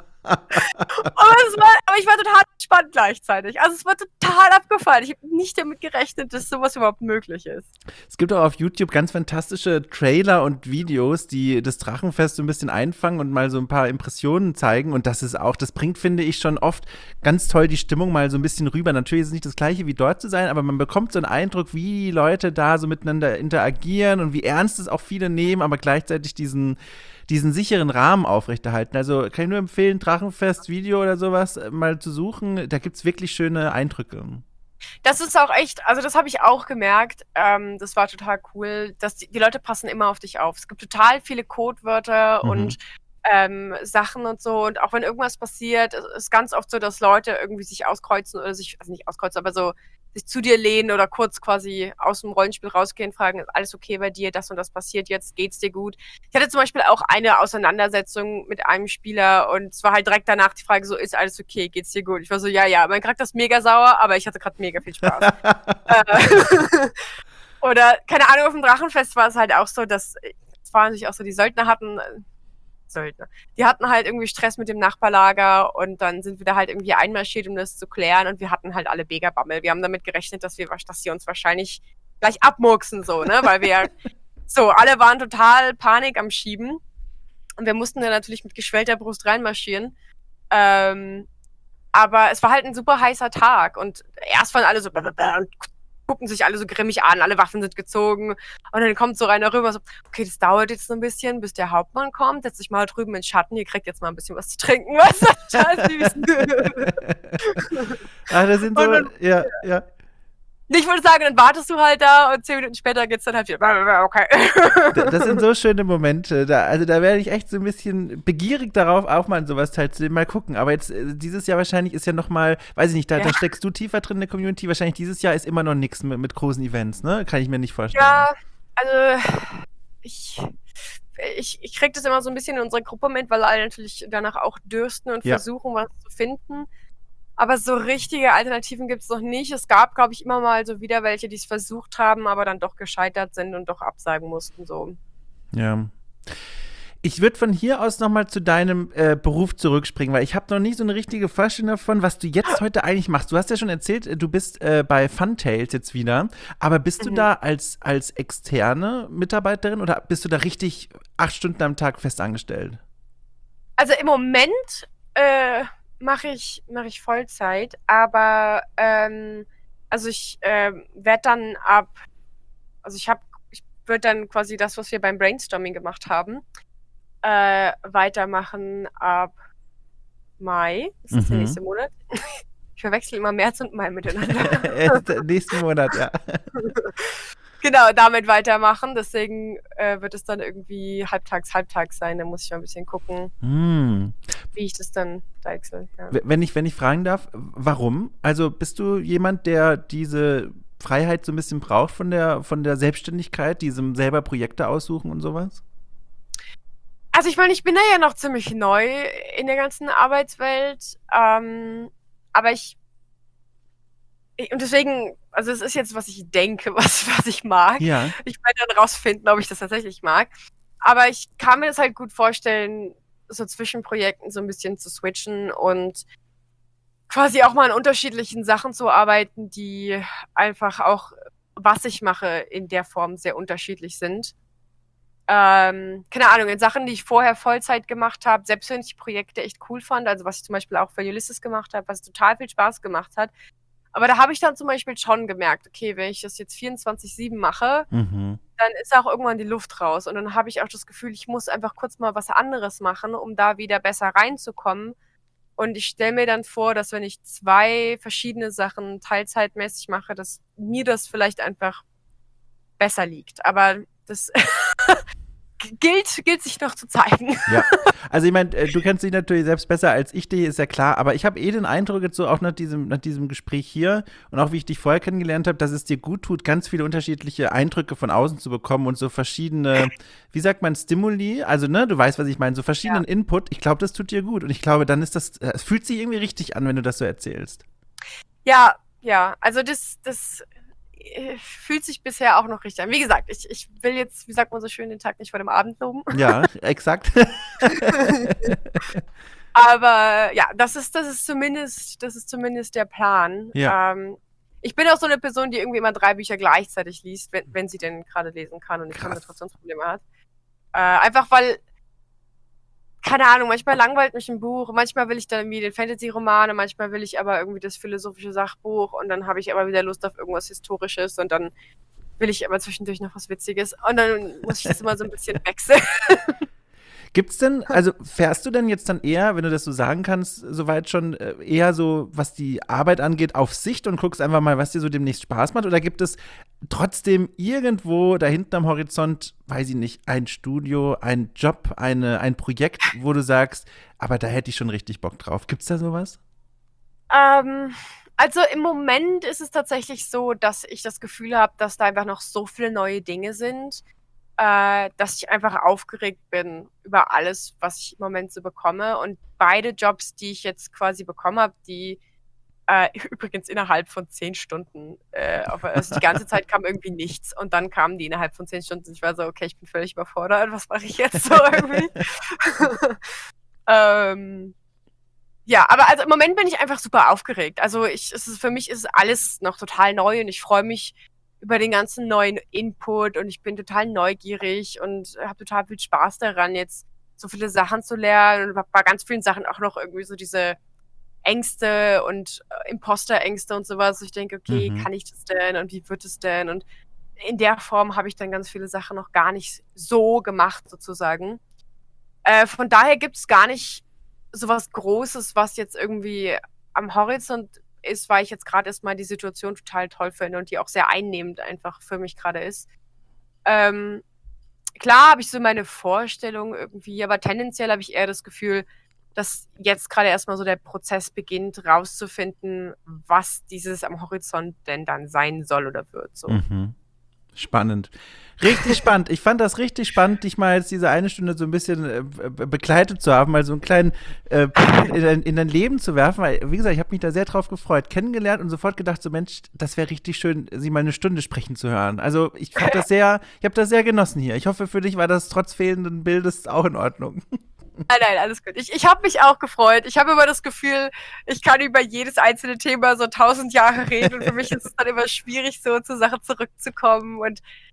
Aber ich war total entspannt gleichzeitig. Also es war total abgefallen. Ich habe nicht damit gerechnet, dass sowas überhaupt möglich ist. Es gibt auch auf YouTube ganz fantastische Trailer und Videos, die das Drachenfest so ein bisschen einfangen und mal so ein paar Impressionen zeigen. Und das bringt, finde ich, schon oft ganz toll die Stimmung mal so ein bisschen rüber. Natürlich ist es nicht das Gleiche wie dort zu sein, aber man bekommt so einen Eindruck, wie die Leute da so miteinander interagieren und wie ernst es auch viele nehmen, aber gleichzeitig diesen sicheren Rahmen aufrechterhalten. Also kann ich nur empfehlen, Drachenfest-Video oder sowas mal zu suchen. Da gibt es wirklich schöne Eindrücke. Das ist auch echt, also das habe ich auch gemerkt. Das war total cool, dass die Leute passen immer auf dich auf. Es gibt total viele Codewörter und Sachen und so. Und auch wenn irgendwas passiert, ist ganz oft so, dass Leute irgendwie sich auskreuzen oder sich, also nicht auskreuzen, aber so sich zu dir lehnen oder kurz quasi aus dem Rollenspiel rausgehen, fragen, ist alles okay bei dir, das und das passiert jetzt, geht's dir gut? Ich hatte zum Beispiel auch eine Auseinandersetzung mit einem Spieler und es war halt direkt danach die Frage so, ist alles okay, geht's dir gut? Ich war so, ja, mein Charakter ist mega sauer, aber ich hatte gerade mega viel Spaß. Oder, keine Ahnung, auf dem Drachenfest war es halt auch so, dass es war natürlich auch so, die Söldner. Die hatten halt irgendwie Stress mit dem Nachbarlager und dann sind wir da halt irgendwie einmarschiert, um das zu klären und wir hatten halt alle mega Bammel. Wir haben damit gerechnet, dass sie uns wahrscheinlich gleich abmurksen, so, ne, weil wir so, alle waren total Panik am Schieben und wir mussten dann natürlich mit geschwellter Brust reinmarschieren. Aber es war halt ein super heißer Tag und erst waren alle so und gucken sich alle so grimmig an, alle Waffen sind gezogen und dann kommt so einer rüber so, okay, das dauert jetzt so ein bisschen, bis der Hauptmann kommt, setzt sich mal drüben in den Schatten, ihr kriegt jetzt mal ein bisschen was zu trinken, was total süß. Ach, das sind so, dann, ja. Ich würde sagen, dann wartest du halt da und 10 Minuten später geht's dann halt wieder, okay. Das sind so schöne Momente, da werde ich echt so ein bisschen begierig darauf, auch mal sowas teilzunehmen, mal gucken. Aber jetzt, dieses Jahr wahrscheinlich ist ja noch mal, weiß ich nicht, da steckst du tiefer drin in der Community, wahrscheinlich dieses Jahr ist immer noch nichts mit großen Events, ne? Kann ich mir nicht vorstellen. Ja, also ich kriege das immer so ein bisschen in unserer Gruppe mit, weil alle natürlich danach auch dürsten und versuchen, was zu finden. Aber so richtige Alternativen gibt es noch nicht. Es gab, glaube ich, immer mal so wieder welche, die es versucht haben, aber dann doch gescheitert sind und doch absagen mussten. So. Ja. Ich würde von hier aus nochmal zu deinem Beruf zurückspringen, weil ich habe noch nie so eine richtige Vorstellung davon, was du jetzt heute eigentlich machst. Du hast ja schon erzählt, du bist bei Funtails jetzt wieder, aber bist du da als externe Mitarbeiterin oder bist du da richtig 8 Stunden am Tag fest angestellt? Also im Moment mache ich Vollzeit, aber Also ich werde dann ich würde dann quasi das, was wir beim Brainstorming gemacht haben, weitermachen ab Mai. Das ist der nächste Monat. Ich verwechsel immer März und Mai miteinander. Nächsten Monat, ja. Genau, damit weitermachen. Deswegen wird es dann irgendwie halbtags sein. Da muss ich mal ein bisschen gucken, wie ich das dann deichsel. Ja. Wenn ich fragen darf, warum? Also bist du jemand, der diese Freiheit so ein bisschen braucht von der Selbstständigkeit, diesem selber Projekte aussuchen und sowas? Also ich meine, ich bin da ja noch ziemlich neu in der ganzen Arbeitswelt. Aber und deswegen, also es ist jetzt, was ich denke, was ich mag. Ja. Ich werde dann rausfinden, ob ich das tatsächlich mag. Aber ich kann mir das halt gut vorstellen, so zwischen Projekten so ein bisschen zu switchen und quasi auch mal an unterschiedlichen Sachen zu arbeiten, die einfach auch, was ich mache, in der Form sehr unterschiedlich sind. Keine Ahnung, in Sachen, die ich vorher Vollzeit gemacht habe, selbst wenn ich Projekte echt cool fand, also was ich zum Beispiel auch für Ulysses gemacht habe, was total viel Spaß gemacht hat. Aber da habe ich dann zum Beispiel schon gemerkt, okay, wenn ich das jetzt 24/7 mache, dann ist auch irgendwann die Luft raus. Und dann habe ich auch das Gefühl, ich muss einfach kurz mal was anderes machen, um da wieder besser reinzukommen. Und ich stelle mir dann vor, dass wenn ich 2 verschiedene Sachen teilzeitmäßig mache, dass mir das vielleicht einfach besser liegt. Aber das gilt sich noch zu zeigen. Ja, also ich meine, du kennst dich natürlich selbst besser als ich dich, ist ja klar, aber ich habe den Eindruck jetzt so auch nach diesem Gespräch hier und auch wie ich dich vorher kennengelernt habe, dass es dir gut tut, ganz viele unterschiedliche Eindrücke von außen zu bekommen und so verschiedene, wie sagt man, Stimuli, also ne, du weißt, was ich meine, so verschiedenen Input, ich glaube, das tut dir gut und ich glaube, dann ist es fühlt sich irgendwie richtig an, wenn du das so erzählst. Ja, also das fühlt sich bisher auch noch richtig an. Wie gesagt, ich will jetzt, wie sagt man so schön, den Tag nicht vor dem Abend loben. Ja, exakt. Aber ja, das ist zumindest der Plan. Ja. Ich bin auch so eine Person, die irgendwie immer 3 Bücher gleichzeitig liest, wenn sie denn gerade lesen kann und nicht Konzentrationsprobleme hat. Einfach weil, keine Ahnung, manchmal langweilt mich ein Buch, manchmal will ich dann irgendwie den Fantasy-Roman und manchmal will ich aber irgendwie das philosophische Sachbuch und dann habe ich aber wieder Lust auf irgendwas Historisches und dann will ich aber zwischendurch noch was Witziges und dann muss ich das immer so ein bisschen wechseln. Gibt's denn, also fährst du denn jetzt dann eher, wenn du das so sagen kannst, soweit schon eher so, was die Arbeit angeht, auf Sicht und guckst einfach mal, was dir so demnächst Spaß macht? Oder gibt es trotzdem irgendwo da hinten am Horizont, weiß ich nicht, ein Studio, ein Job, ein Projekt, wo du sagst, aber da hätte ich schon richtig Bock drauf. Gibt's da sowas? Also im Moment ist es tatsächlich so, dass ich das Gefühl habe, dass da einfach noch so viele neue Dinge sind, dass ich einfach aufgeregt bin über alles, was ich im Moment so bekomme. Und beide Jobs, die ich jetzt quasi bekommen habe, die übrigens innerhalb von 10 Stunden, also die ganze Zeit kam irgendwie nichts und dann kamen die innerhalb von 10 Stunden. Ich war so, okay, ich bin völlig überfordert, was mache ich jetzt so irgendwie? Ja, aber also im Moment bin ich einfach super aufgeregt. Also für mich ist alles noch total neu und ich freue mich über den ganzen neuen Input und ich bin total neugierig und habe total viel Spaß daran, jetzt so viele Sachen zu lernen und bei ganz vielen Sachen auch noch irgendwie so diese Ängste und Imposterängste und sowas. Ich denke, okay, kann ich das denn und wie wird es denn? Und in der Form habe ich dann ganz viele Sachen noch gar nicht so gemacht, sozusagen. Von daher gibt es gar nicht so was Großes, was jetzt irgendwie am Horizont ist, weil ich jetzt gerade erstmal die Situation total toll finde und die auch sehr einnehmend einfach für mich gerade ist. Klar habe ich so meine Vorstellung irgendwie, aber tendenziell habe ich eher das Gefühl, dass jetzt gerade erstmal so der Prozess beginnt, rauszufinden, was dieses am Horizont denn dann sein soll oder wird. So. Spannend. Richtig spannend. Ich fand das richtig spannend, dich mal jetzt diese eine Stunde so ein bisschen begleitet zu haben, mal so einen kleinen in dein Leben zu werfen. Weil, wie gesagt, ich habe mich da sehr drauf gefreut, kennengelernt und sofort gedacht, so Mensch, das wäre richtig schön, sie mal eine Stunde sprechen zu hören. Also ich habe das sehr genossen hier. Ich hoffe, für dich war das trotz fehlenden Bildes auch in Ordnung. Nein, alles gut. Ich habe mich auch gefreut. Ich habe immer das Gefühl, ich kann über jedes einzelne Thema so 1000 Jahre reden und für mich ist es dann immer schwierig, so zur Sache zurückzukommen und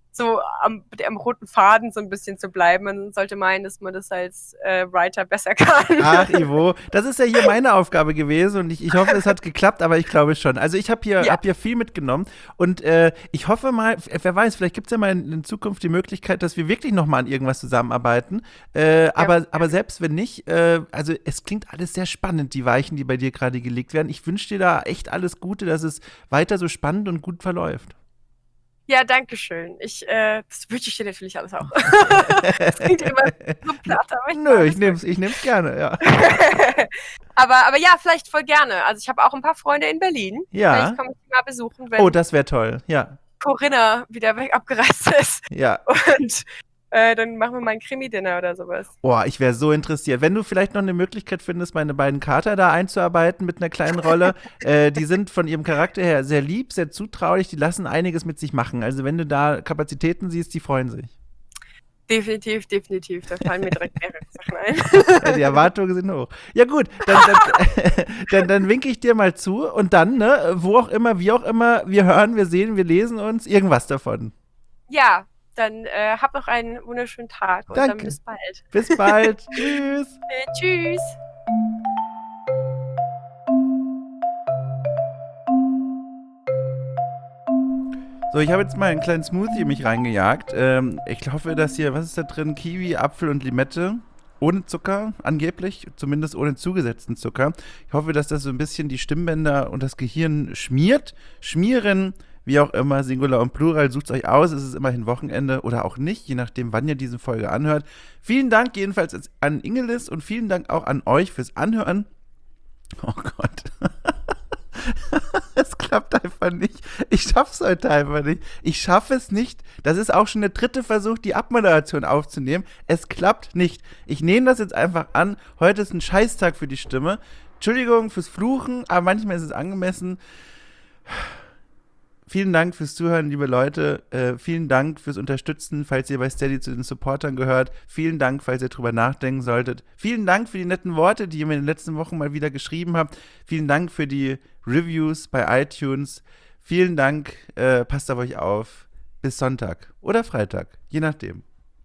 so am roten Faden so ein bisschen zu bleiben. Man sollte meinen, dass man das als Writer besser kann. Ach, Ivo, das ist ja hier meine Aufgabe gewesen und ich hoffe, es hat geklappt, aber ich glaube schon. Also ich habe hier viel mitgenommen und ich hoffe mal, wer weiß, vielleicht gibt es ja mal in Zukunft die Möglichkeit, dass wir wirklich noch mal an irgendwas zusammenarbeiten. Aber selbst wenn nicht, also es klingt alles sehr spannend, die Weichen, die bei dir gerade gelegt werden. Ich wünsche dir da echt alles Gute, dass es weiter so spannend und gut verläuft. Ja, danke schön. Das wünsche ich dir natürlich alles auch. Das klingt immer so platt, aber Nö, ich nehm's gerne, ja. aber ja, vielleicht voll gerne. Also ich habe auch ein paar Freunde in Berlin. Ja. Vielleicht komme ich die mal besuchen, wenn das wäre toll, ja. Corinna wieder abgereist ist. Ja. Und dann machen wir mal ein Krimi-Dinner oder sowas. Boah, ich wäre so interessiert. Wenn du vielleicht noch eine Möglichkeit findest, meine beiden Kater da einzuarbeiten mit einer kleinen Rolle. Die sind von ihrem Charakter her sehr lieb, sehr zutraulich, die lassen einiges mit sich machen. Also wenn du da Kapazitäten siehst, die freuen sich. Definitiv. Da fallen mir direkt mehrere Sachen ein. Ja, die Erwartungen sind hoch. Ja gut, dann winke ich dir mal zu und dann, ne, wo auch immer, wie auch immer, wir hören, wir sehen, wir lesen uns, irgendwas davon. Ja, dann hab noch einen wunderschönen Tag und Danke. dann bis bald. Bis bald. Tschüss. Tschüss. So, ich habe jetzt mal einen kleinen Smoothie in mich reingejagt. Ich hoffe, dass hier, was ist da drin? Kiwi, Apfel und Limette. Ohne Zucker, angeblich. Zumindest ohne zugesetzten Zucker. Ich hoffe, dass das so ein bisschen die Stimmbänder und das Gehirn schmiert. Schmieren, wie auch immer, Singular und Plural. Sucht es euch aus. Es ist immerhin Wochenende oder auch nicht, je nachdem, wann ihr diese Folge anhört. Vielen Dank jedenfalls an Ingelis und vielen Dank auch an euch fürs Anhören. Oh Gott. Es klappt einfach nicht. Ich schaff's heute einfach nicht. Ich schaffe es nicht. Das ist auch schon der dritte Versuch, die Abmoderation aufzunehmen. Es klappt nicht. Ich nehme das jetzt einfach an. Heute ist ein Scheißtag für die Stimme. Entschuldigung fürs Fluchen, aber manchmal ist es angemessen. Vielen Dank fürs Zuhören, liebe Leute. Vielen Dank fürs Unterstützen, falls ihr bei Steady zu den Supportern gehört. Vielen Dank, falls ihr drüber nachdenken solltet. Vielen Dank für die netten Worte, die ihr mir in den letzten Wochen mal wieder geschrieben habt. Vielen Dank für die Reviews bei iTunes. Vielen Dank, passt auf euch auf. Bis Sonntag oder Freitag, je nachdem.